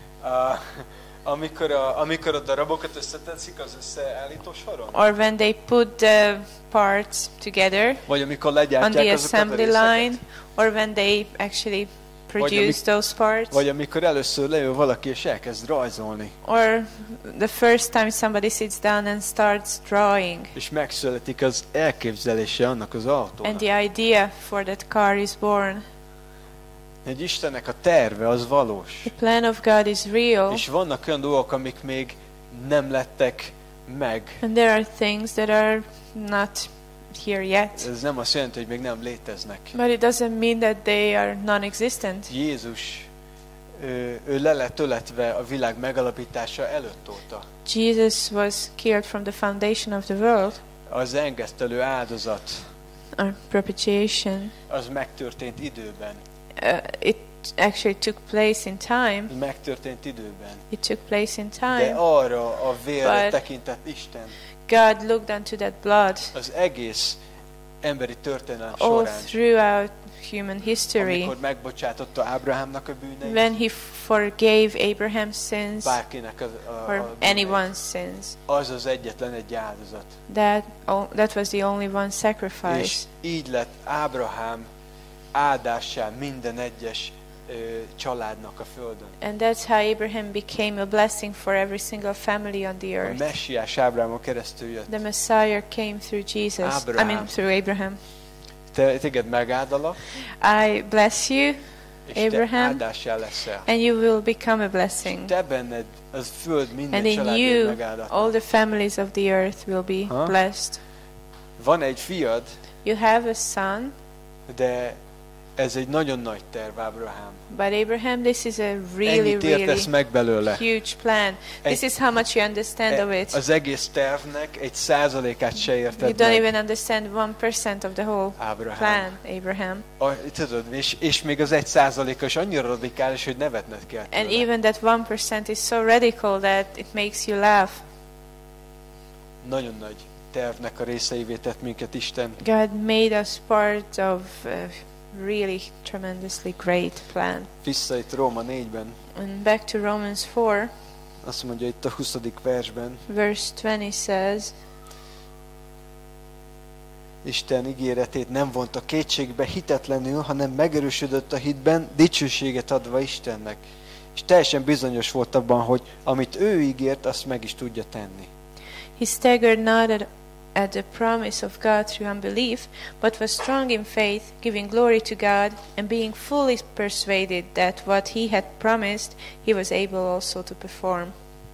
Amikor a darabokat összetetszik az összeállító soron? Or when they put the parts together Vagy amikor on the legyártják azokat a assembly részeket? line? Or when they actually produce those parts? Vagy amikor először leül valaki és elkezd rajzolni, Or the first time somebody sits down and starts drawing és megszületik az elképzelése annak az autónak. and the idea for that car is born. Egy Istennek a terve az valós. The plan of God is real, És vannak olyan dolgok, amik még nem lettek meg. and there are things that are not here yet. Ez nem azt jelenti, hogy még nem léteznek. But it doesn't mean that they are non-existent. Jézus, ő le lett öletve a világ megalapítása előtt óta. Jesus was killed from the foundation of the world, Az engesztelő áldozat, or propitiation. az megtörtént időben. It actually took place in time. Megtörtént időben. It took place in De time. arra a vérre But- tekintett Isten God looked unto that blood az egész emberi történelem all során, throughout human history. amikor megbocsátotta Ábrahámnak a bűneit, When he forgave Abraham's sins bárkinek a or bűneit, anyone's sins, az az egyetlen egy áldozat. that was the only one És sacrifice. így lett Ábrahám áldássá minden egyes családnak a földön. And that's how Abraham became a blessing for every single family on the A earth. messiás Ábrahámon keresztül jött. The Messiah came through Jesus. Abraham. Through Abraham. Téged megáldalak, I bless you, és Abraham. te áldássá leszel. and you will become a blessing. Te benned az föld minden And in családját you, megáldatnak. all the families of the earth will be Huh? blessed. Van egy fiad, You have a son, de ez egy nagyon nagy terv, Ábrahám. but Abraham, this is a really, Ennyit értesz really meg belőle. huge plan. This is how much you understand of it. Az egész tervnek egy százalékát se You érted don't meg, even understand 1% of the whole Ábrahám. plan, Abraham. Tudod, és még az 1%-a is annyira radikális, hogy nevetned kell And tőle. even that 1% is so radical that it makes you laugh. Nagyon nagy tervnek a részeivé tett minket Isten. God made us part of a really tremendously great plan. Vissza itt Róma 4-ben, And back to Romans 4, azt mondja itt a 20. versben, verse 20 says, Isten ígéretét nem vonta kétségbe hitetlenül, hanem megerősödött a hitben, dicsőséget adva Istennek. És teljesen bizonyos volt abban, hogy amit ő ígért, azt meg is tudja tenni. He staggered not at the promise of God through unbelief, but was strong in faith, giving glory to God, and being fully persuaded that what he had promised, he was able also to perform.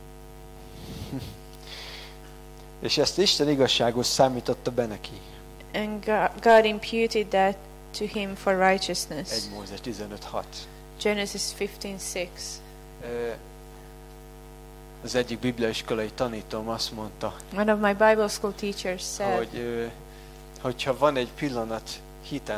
És ezt Isten igazságos számította be neki. And God imputed that to him for righteousness. 1 Mózes 15:6. Genesis 15:6. Az egyik bibliaiskolai tanítom azt mondta, One of my Bible school teachers said, hogy hogyha van egy pillanat hitem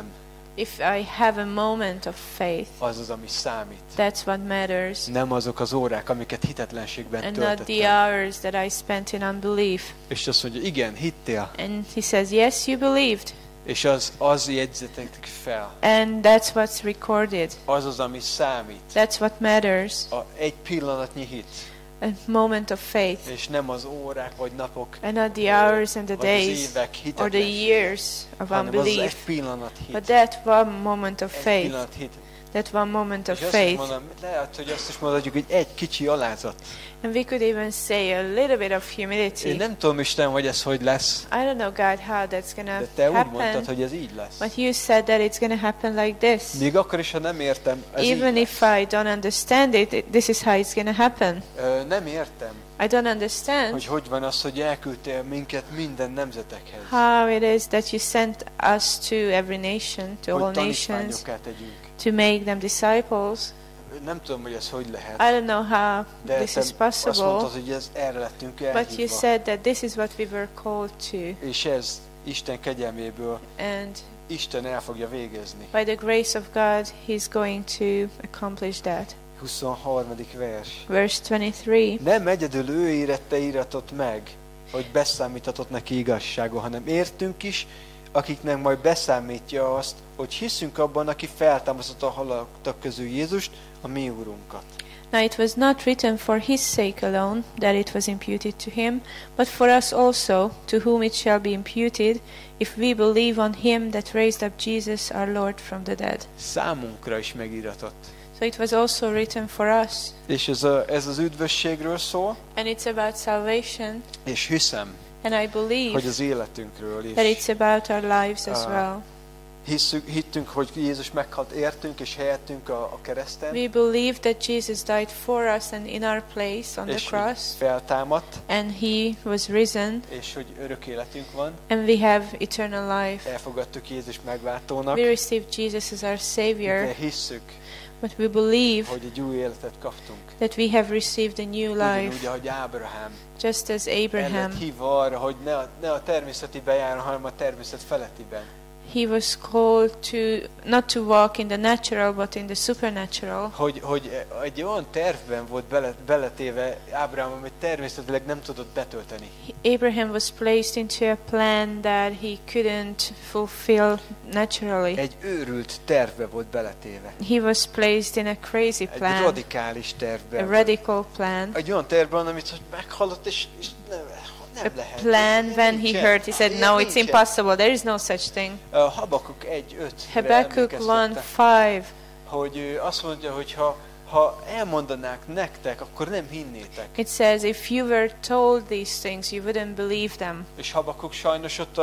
If I have a moment of faith, az az, ami számít. that's what matters. Nem azok az órák, amiket hitetlenségben And not the töltöttem. hours that I spent in unbelief. És azt mondja, igen, hittél. And he says, yes, you believed. És az jegyzetek fel. And that's what's recorded. Az az, ami számít. That's what matters. Egy pillanatnyi hit. A moment of faith. És nem az órák vagy napok, And not the hours and the vagy az days évek or the hitetlensége, years of hanem az egy unbelief. pillanat hit. But that one moment of Egy faith, pillanat hit. that one moment of És azt is faith. mondom, lehet, hogy azt is mondhatjuk, hogy egy kicsi alázat. And we could even say a little bit of Én humility. nem tudom, Isten, hogy ez hogy lesz, I don't know, God, how that's de gonna te úgy mondtad, happen. hogy ez így lesz. But you said that it's gonna happen like this. Még akkor is, ha nem értem, ez Even így if I don't understand it, this is how it's gonna happen. lesz. Nem értem, I don't understand hogy van az, hogy elküldtél minket minden nemzetekhez. how it is that you sent us to every nation, to all Hogy nations, tanítványokká tegyünk. to make them disciples. Nem tudom, hogy ez hogy lehet. I don't know how De this te is azt possible, mondtad, hogy erre lettünk but you elhívva. said that this is what we were called to, És ez Isten kegyelméből and Isten el fogja végezni. by the grace of God, He's going to accomplish that. 23. vers. Verse 23. Nem egyedül ő érette íratot meg, hogy beszámítatott neki igazsága, hanem értünk is, akiknek majd beszámítja azt, hogy hiszünk abban, aki feltámasztotta a halottak közül Jézust, a mi Úrunkat. Now it was not written for his sake alone that it was imputed to him, but for us also, to whom it shall be imputed, if we believe on him that raised up Jesus our Lord from the dead. Számunkra is megíratott. So it was also written for us. És ez az üdvösségről szól, And it's about salvation, és hiszem, and I believe hogy az életünkről that is. it's about our lives as well. Hittünk, hogy Jézus meghalt értünk és helyettünk a kereszten, We believe that Jesus died for us and in our place on the és hogy cross, feltámadt, and he was risen, és hogy örök életünk van. and we have eternal life. Elfogadtuk Jézus megváltónak, We received Jesus as our de Savior, hisszük, but we believe hogy egy új életet kaptunk. that we have received a new Ugyanúgy, life, ahogy Ábrahám just as el lett Abraham. hívva arra, hogy ne a természetiben járjon, hanem a természet felettiben. He was called to not to walk in the natural, but in the supernatural. Hogy egy olyan tervben volt beletéve Ábrahám, amit természetileg nem tudott betölteni. Abraham was placed into a plan that he couldn't fulfill naturally. Egy őrült tervbe volt beletéve. He was placed in a crazy Egy plan, radikális a tervben. radical plan. Egy olyan tervben, amit hogy meghallott, és nem A lehet. plan when he Nincsen. heard, he said, no, it's impossible, there is no such thing. Habakuk 1:5. Habakkuk 1:5. Hogy ő azt mondja, hogy ha elmondanák nektek, akkor nem hinnétek. It says, if you were told these things, you wouldn't believe them. És Habakuk sajnos ott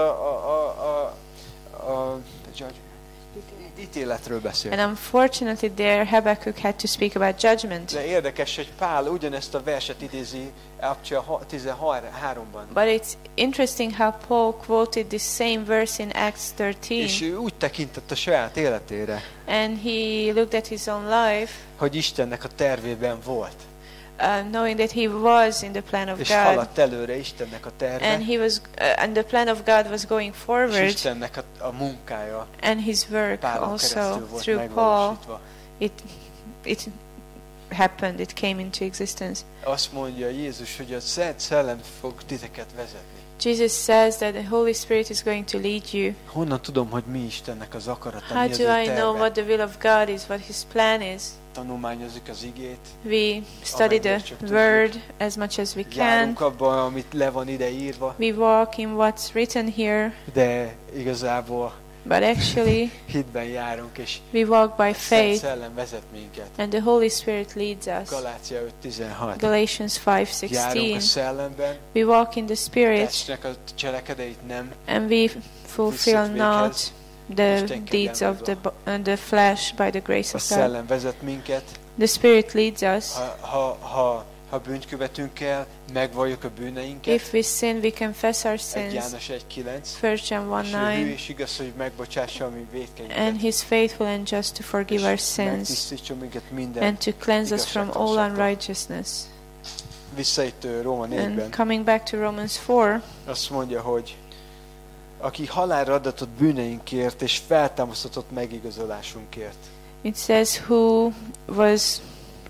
a ítéletről beszél. And unfortunately there Habakkuk had to speak about judgment. De érdekes, hogy Pál ugyanezt a verset idézi Acts 13-ban. But it's interesting how Paul quoted this same verse in Acts És 13. ő úgy tekintett a saját életére, And he looked at his own life, hogy Istennek a tervében volt. knowing that he was in the plan of És God. haladt előre Istennek a terve, And he was, and the plan of God was going és forward, Istennek a munkája and his work Pálon also keresztül volt through Paul. megvalósítva. It happened, it came into existence. Azt mondja Jézus, hogy a Szent Szellem fog titeket vezetni. Jesus says that the Holy Spirit is going to lead you. Honnan tudom, hogy mi Istennek az akarata, How mi az do ő I know terve? what the will of God is, what His plan is? Tanulmányozzuk az igét, We study the Word as much as we can. járunk abban, amit le van ide írva, We walk in what's written here, de igazából but actually hitben járunk, és we walk by a Szent faith, Szellem vezet minket. and the Holy Spirit leads us. Galácia 5:16. Galatians Járunk a 5:16. szellemben, We walk in the Spirit, testnek a cselekedeit nem, and we fulfill Visszük not véghez. the Isten deeds of kegyelméből. the flesh by the grace a of God. szellem vezet minket. The Spirit leads us. Ha bűnt követünk el, megvalljuk a bűneinket. If we sin, we confess our 1 sins. János 1:9. 1 John És ő hű 1:9. és igaz, hogy megbocsássa a mi And vétkeinket. He's faithful and just to forgive our És sins megtisztítson minket minden. and to cleanse us from all igazságtalanságtól. unrighteousness. Vissza itt Róma 4-ben. And coming back to Romans 4, Azt mondja, hogy aki halálra adatott bűneinkért, és feltámasztatott megigazolásunkért. It says who was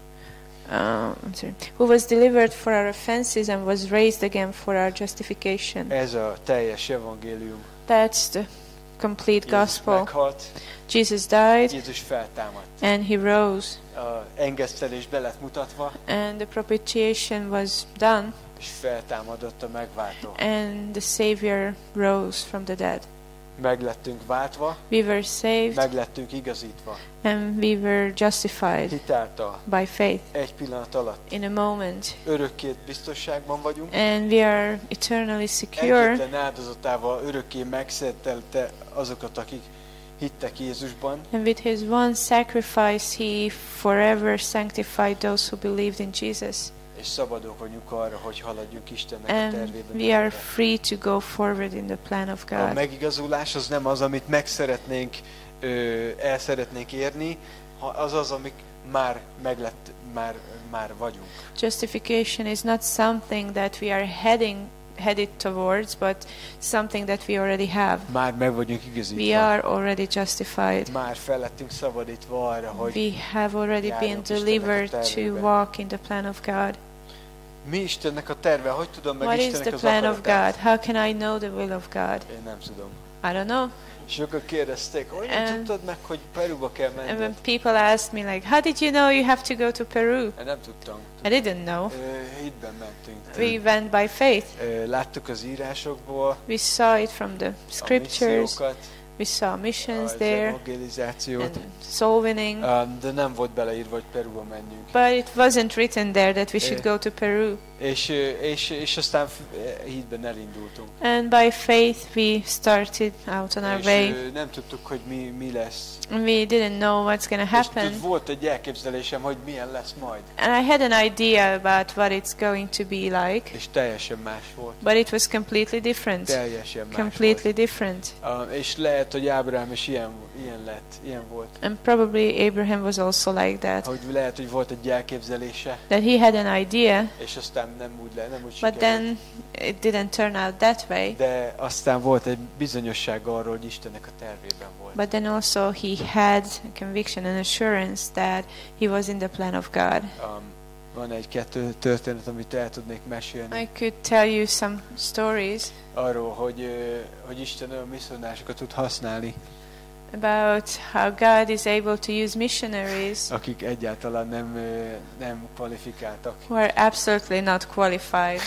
who was delivered for our offenses and was raised again for our justification. Ez a teljes evangélium. That's the complete Jézus gospel. meghalt, Jesus died Jézus feltámadt. and he rose, A engesztelés be lett mutatva, and the propitiation was done, és feltámadott a megváltó. and the Savior rose from the dead. Meg lettünk váltva, We were saved meg lettünk igazítva. and we were justified Hitáltal. by faith Egy pillanat alatt. in a moment, Örökké biztonságban vagyunk. and we are eternally secure. Egyetlen áldozatával örökké megszentelte azokat, akik hittek Jézusban, And with his one sacrifice, he forever sanctified those who believed in Jesus. és szabadok vagyunk arra, hogy haladjunk Istennek a And tervében. we are free to go forward in the plan of A God. megigazulás az nem az, amit el szeretnénk érni, az az, amik már meglett, már vagyunk. Justification is not something that we are headed towards, but something that we already have. Már meg vagyunk We igazítva. are already justified. Már fel lettünk szabadítva arra, hogy We have already been járjunk Istennek a delivered to tervében. walk in the plan of God. Mi Istennek a terve? Hogy tudom meg What is Istennek the az plan of God? akaratát? How can I know the will of God? Én nem tudom. I don't know. Sokan kérdezték, hogy And- tudtad meg, hogy Peruba kell And menned? when people asked me like, how did you know you have to go to Peru? Én nem tudtam. I didn't know. Hitben mentünk. We went by faith. Láttuk az írásokból We saw it from the a scriptures. missziókat, We saw missions az there evangelizációt, and soul winning. de nem volt beleírva, hogy Peruba menjünk. But it wasn't written there that we should go to Peru. És aztán hitben elindultunk. And by faith we started out on our És way. nem tudtuk, hogy mi lesz. And we didn't know what's going to És happen. volt egy elképzelésem, hogy milyen lesz majd. And I had an idea about what it's going to be like. És teljesen más volt. But it was completely different. Teljesen más Completely different. volt. És lehet, hogy Ábrahám is ilyen volt. And probably Abraham was also like that. Hogy lehet, hogy volt egy elképzelése, That he had an idea, és aztán nem úgy but sikerült. then it didn't turn out that way. De aztán volt egy bizonyosság arról, hogy Istennek a tervében volt. But then also he had a conviction and assurance that he was in the plan of God. Van egy-kettő történet, amit el tudnék mesélni. I could tell you some stories Arról, hogy Isten olyan misszionásokat tud használni, about how God is able to use missionaries akik egyáltalán nem kvalifikáltak. who are absolutely not qualified.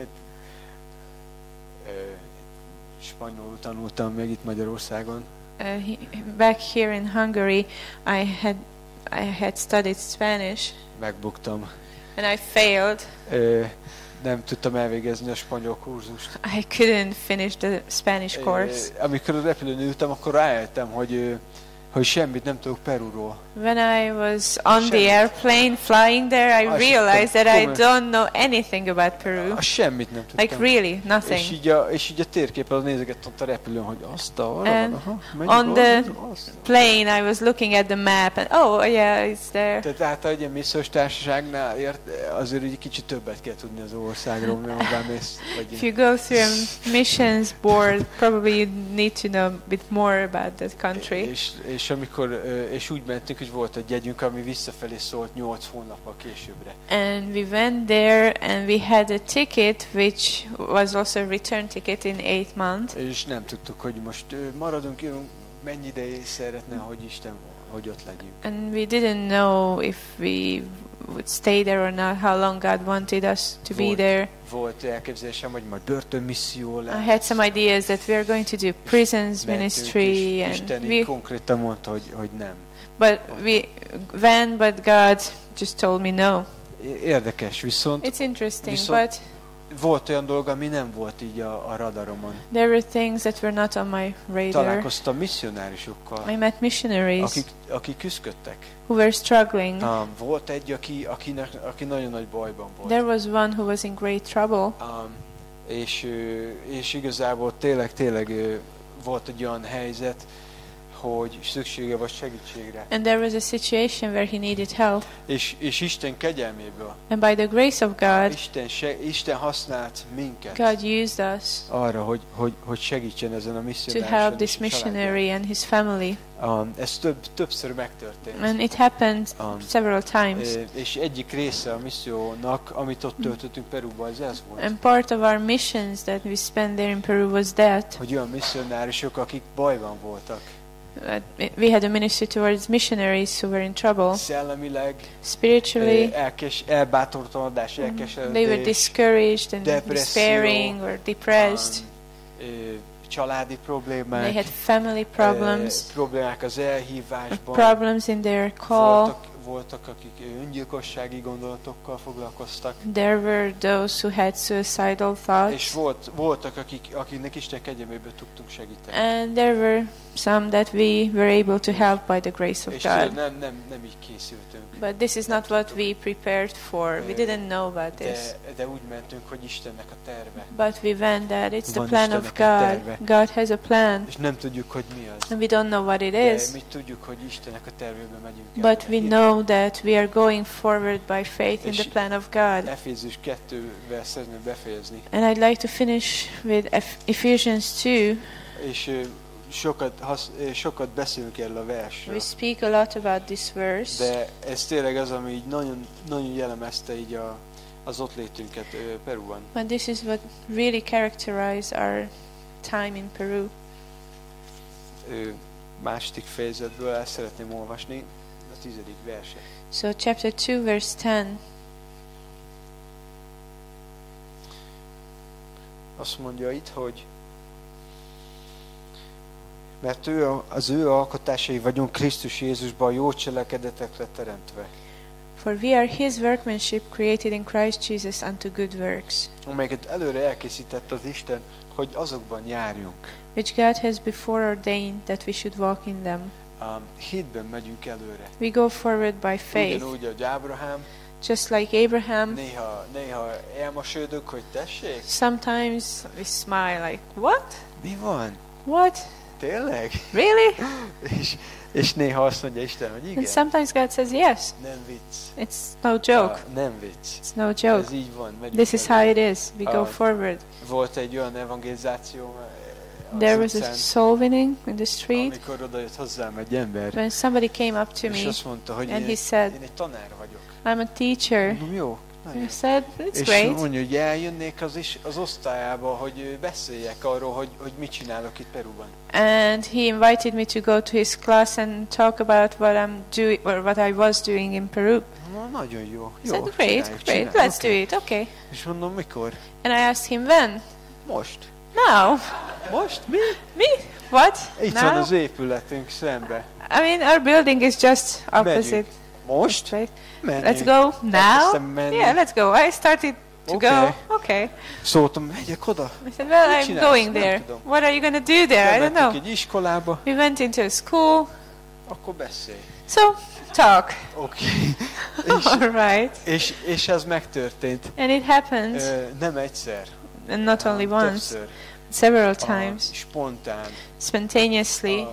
Spanyolul tanultam meg itt Magyarországon. Back here in Hungary, I had studied Spanish Megbuktam. and I failed. Nem tudtam elvégezni a spanyol kurzust. I couldn't finish the Spanish course. Amikor a repülőn ültem, akkor rájöttem, hogy semmit nem tudok Perúról. When I was on the airplane flying there, I realized that I don't know anything about Peru. Semmit nem tudtam. Like really, nothing. És így a térképen nézegettem a repülőn, hogy azt arra And van, on the plane, I was looking at the map and oh yeah, it's there. Tehát által egy ilyen missziós társaságnál azért egy kicsit többet kell tudni az országról, mert odámész. If you go through a missions board, probably you need to know a bit more about that country. És úgy mentünk, hogy volt egy jegyünk, ami visszafelé szólt 8 hónappal későbbre. And we went there and we had a ticket which was also a return ticket in 8 months. És nem tudtuk, hogy most maradunk, jövünk, mennyi ideig szeretne, hogy Isten, hogy ott legyünk. And we didn't know if we would stay there or not, how long God wanted us to be there. Volt elképzelésem, hogy majd börtönmisszió lesz. I had some ideas that we are going to do prisons ministry, and Isten we, konkrétan mondta, hogy nem. but we went, but God just told me no. Érdekes, viszont It's interesting, Viszont- but volt olyan dolog, ami nem volt így a radaromon. there were things that were not on my radar. Találkoztam misszionárisokkal, I met missionaries akik küzdöttek. who were struggling. Volt egy, aki nagyon nagy bajban volt. There was one who was in great trouble. És igazából tényleg volt egy olyan helyzet, hogy szüksége volt segítségre. And there was a situation where he needed help. És Isten kegyelméből And by the grace of God, Isten használt minket God used us arra, hogy segítsen ezen a to misszionárison help és this a családján. missionary and his family. Ez többször megtörtént. And it happened several times. És egyik része a missziónak, amit ott töltöttünk Peruban, ez volt. And part of our missions that we spent there in Peru was that. Hogy olyan misszionárisok, akik bajban voltak. We had a ministry towards missionaries who were in trouble. Szellemileg, Spiritually, elbátortalanodás, they were elkeseredés, discouraged and depresszió, despairing or depressed. családi problémák, They had family problems, problémák az elhívásban, problems in their call. voltak, akik öngyilkossági gondolatokkal foglalkoztak. There were those who had suicidal thoughts. És voltak, akiknek Isten kegyelméből tudtunk segíteni. And there were some that we were able to help by the grace of És God. nem így készültünk. But this is not what we prepared for. We didn't know about this. De úgy mentünk, hogy Istennek a terve. But we went that it's the Van plan of Istennek a God. terve. God has a plan. És nem tudjuk, hogy mi az. And we don't know what it De is. mi tudjuk, hogy Istennek a tervében megyünk el. But we know that we are going forward by faith in the plan of God. Efézus 2-vel szeretném befejezni. And I'd like to finish with Ephesians 2. És sokat beszélünk erről a versről. We speak a lot about this verse. De ez tényleg az, ami így nagyon, nagyon jellemezte így az ott létünket Peruban. But this is what really characterized our time in Peru. Második fejezetből el szeretném olvasni a 10. verset. So chapter 2 verse 10. Azt mondja itt, hogy mert az ő alkotásai vagyunk Krisztus Jézusban jó cselekedetekre teremtve. For we are his workmanship created in Christ Jesus unto good works, amelyeket előre elkészített az Isten, hogy azokban járjunk. which God has before ordained that we should walk in them. Hitben megyünk előre. We go forward by faith, Ugyanúgy, hogy Ábrahám, just like Abraham. néha elmosolyodunk, hogy tessék. Sometimes we smile like, what? Mi van? What? Tényleg? Really? és néha azt mondja Isten, hogy igen. And sometimes God says yes. Nem vicc. It's no joke. Nem vicc. It's no joke. Ez így van. This is how it is. We go forward. Volt egy olyan evangelizáció, There was a soul winning in the street. amikor odajött hozzám egy ember, When somebody came up to és me azt mondta, hogy and he said, én egy tanár vagyok. I'm a teacher. Mondom, jó. I said, it's És great. mondja, hogy eljönnék az osztályába, hogy beszéljek arról, hogy mit csinálok itt Peruban. And he invited me to go to his class and talk about what I'm doing or what I was doing in Peru. Nagyon jó. I said, great, let's do it, okay. És mondom, mikor? And I asked him, when? Most. Now. Most? Mi? Me? What? Itt Now? van az épületünk szembe. I mean, our building is just opposite. Megyünk. Most? Right? Menjünk. Let's go now. Menni. Yeah, let's go. I started to go. Okay. Szóltam, megyek oda. I said, well, Mit I'm csinálsz? going Nem there. tudom. What are you going to do there? I don't know. egy iskolába. We went into a school. Akkor beszélj. So, talk. Oké. All right. És ez megtörtént. And it happens. Nem egyszer. And not only once. Többször. Several times. Spontán. Spontaneously.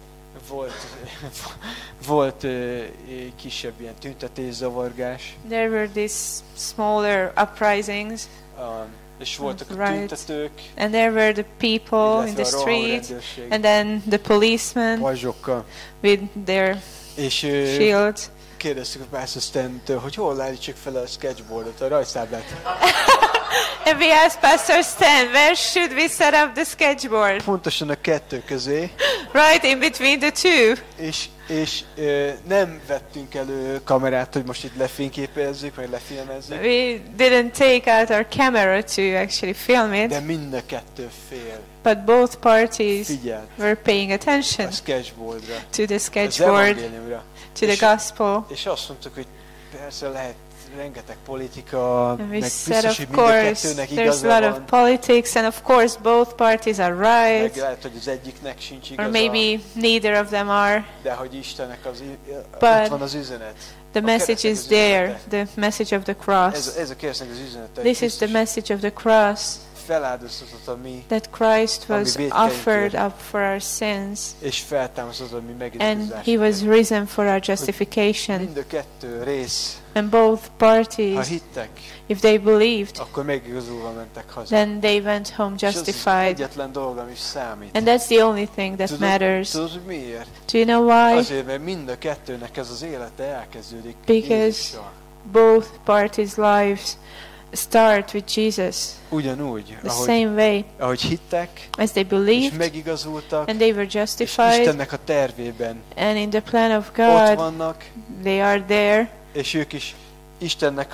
Volt kisebb ilyen tüntetészavargás. There were these smaller uprisings. És voltak a Right. tüntetők. And there were the people in the illetve a street. rohamrendőrség And then the policemen pajzsokkal. with their És shields. kérdeztük a pásztorsztentől, hogy hol állítsuk fel a sketchboardot, a rajztáblát. And we asked Pastor Stan, where should we set up the sketchboard? Pontosan a kettő közé. Right in between the two. És nem vettünk elő kamerát, hogy most itt lefényképezzük, vagy lefilmezzük. We didn't take out our camera to actually film De it, mind a kettő fél but both parties figyelt were paying attention a sketchboardra, to the az sketchboard, evangéliumra. to the gospel. És azt mondtuk, hogy persze lehet rengeteg politika, And meg we biztos, said, hogy of mind a course, kettőnek there's a igaza lot of van, politics, and of course both parties are meg right, lehet, hogy az egyiknek sincs or igaza, maybe neither of them are. de hogy Istennek But ott van az üzenet. The message is there, the message of the cross. Ez a keresztnek az üzenete. This is the message of the cross. feláldoztatott a mi, that Christ ami was vétkeinkért. offered up for our sins, és feltámasztott a mi and megigazulásért. he was risen for our justification. Mind a kettő rész, And both ha parties, hittek, if they believed, akkor megigazulva mentek haza. then they went home És az justified. egyetlen dolog, ami számít. And that's the only thing that matters. Tudod, hogy miért? Do you know why? Azért, mert mind a kettőnek ez az élete elkezdődik Because Jézussal. both parties' lives start with Jesus, Ugyanúgy, the same way ahogy hittek, as they és believed, megigazultak, and they were és justified, Istennek a tervében and in the plan of ott God, vannak, they are there, és ők is Istennek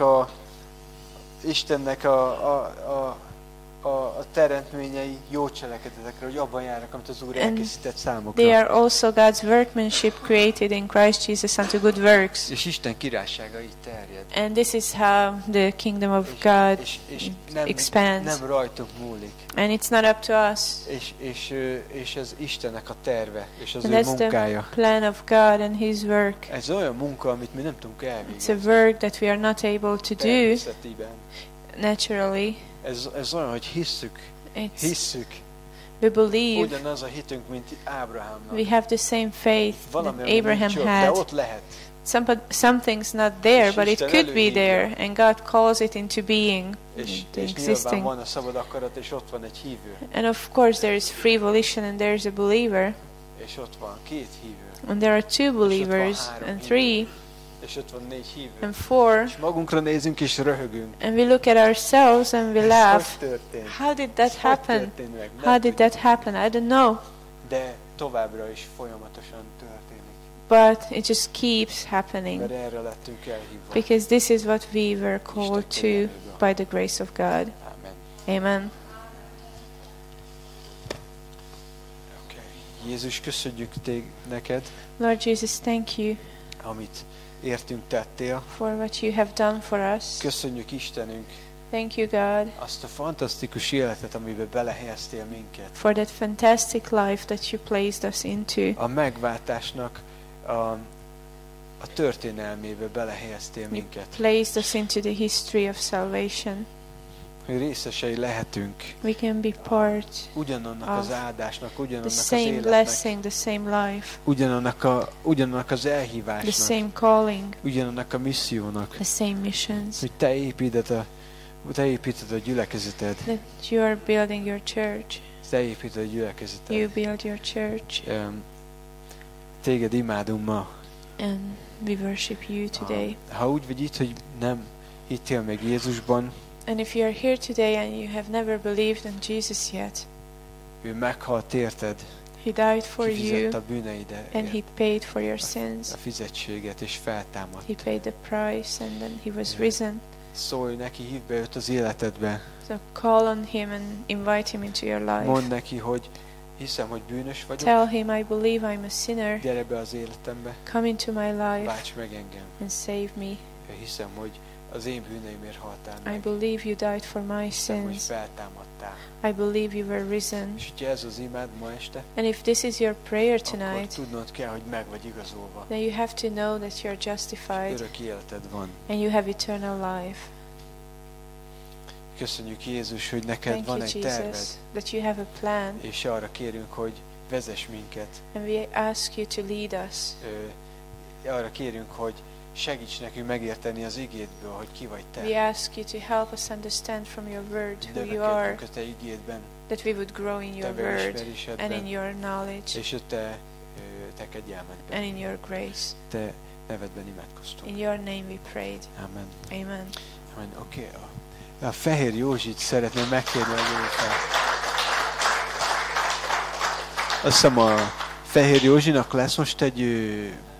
a teremtményei jó cselekedetekre, hogy abban járnak, amit az Úr And elkészített számukra. they are also God's workmanship created in Christ Jesus unto good works. És Isten királysága így terjed. And this is how the kingdom of God és expands. nem rajtunk múlik. And it's not up to us. És ez Istennek a terve, és az And ő that's the munkája. plan of God and His work. Ez olyan munka, amit mi nem tudunk It's a elvégezni. work that we are not able to do Természetében. naturally. Ez olyan, hogy hisszük, We believe, ugyanaz a hitünk, mint Ábrahámnak. we have the same faith Valami, that ami Abraham nincs ott, de had. ott lehet. Something's not there, És but it Isten could be előhívja. there, and God calls it into being, És into nyilván existing. van a szabad akarat, és ott van egy hívő. And of course there is free volition and there is a believer, És ott van két hívő. and there are two believers, and three, És ott van négy hívő. and four, És magunkra nézünk, és röhögünk. and we look at ourselves and we laugh. Hogy történt? How did that Hogy happen? történt meg? Nem How did tudjuk. that happen? I don't know. De továbbra is folyamatosan történik. But it just keeps happening. Mert erre lettünk elhívva. Because this is what we were called to by the grace of God. Amen. Amen. Okay. Jézus, köszönjük neked, Lord Jesus, thank you amit értünk tettél. for what you have done for us. Köszönjük Istenünk Thank you, God, azt a fantasztikus életet, amiben belehelyeztél minket. for that fantastic life that you placed us into. A megváltásnak a történelmébe belehelyeztél You minket. placed us into the history of salvation. Hogy részesei lehetünk We can be part ugyanannak az of áldásnak, the ugyanannak az same életnek, blessing, the same life, ugyanannak az the elhívásnak, same calling, ugyanannak a missziónak, the same missions. hogy te építed a gyülekezeted, That you are building your church. te építed a gyülekezeted. You build your church, Téged imádunk ma. and we worship you today. Ha úgy vagy itt, hogy nem hittél meg Jézusban, And if you are here today and you have never believed in Jesus yet, ő meghalt érted, He died for kifizette you, a bűneidért and He paid for your sins. a fizetséget, és feltámadt. He paid the price, and then He was risen. Szólj neki, hívd be őt az életedbe. So call on Him and invite Him into your Mondd life. neki, hogy hiszem, hogy bűnös vagyok, Tell Him, I believe I'm a sinner. gyere be az életembe, Come into my life válts meg engem. and save me. Hiszem, hogy az én bűneimért haltál I meg. believe you died for my Hiszem, hogy sins. feltámadtál. I believe you were risen. És hogyha ez az imád ma este, And if this is your prayer akkor tonight, tudnod kell, hogy meg vagy igazolva. then you have to know that you're justified Örök életed van. and you have eternal life. Köszönjük Jézus, hogy neked Thank van you, egy terved, Jesus, that you have a plan, és arra kérünk, hogy vezess minket. and we ask you to lead us. Arra kérünk, hogy segíts nekünk megérteni az igédből, hogy ki vagy te. We ask you to help us understand from your word who you are, Növekedjünk a te igédben, that we would grow in your te word and in beismerésedben, your knowledge és a te kegyelmedben. and in your grace. Te nevedben imádkoztunk. In your name we prayed. Amen. Amen. Amen. Oké. A Fehér Józsit szeretném megkérni, hogy jöjjön fel. Azt hiszem a Fehér Józsinak lesz most egy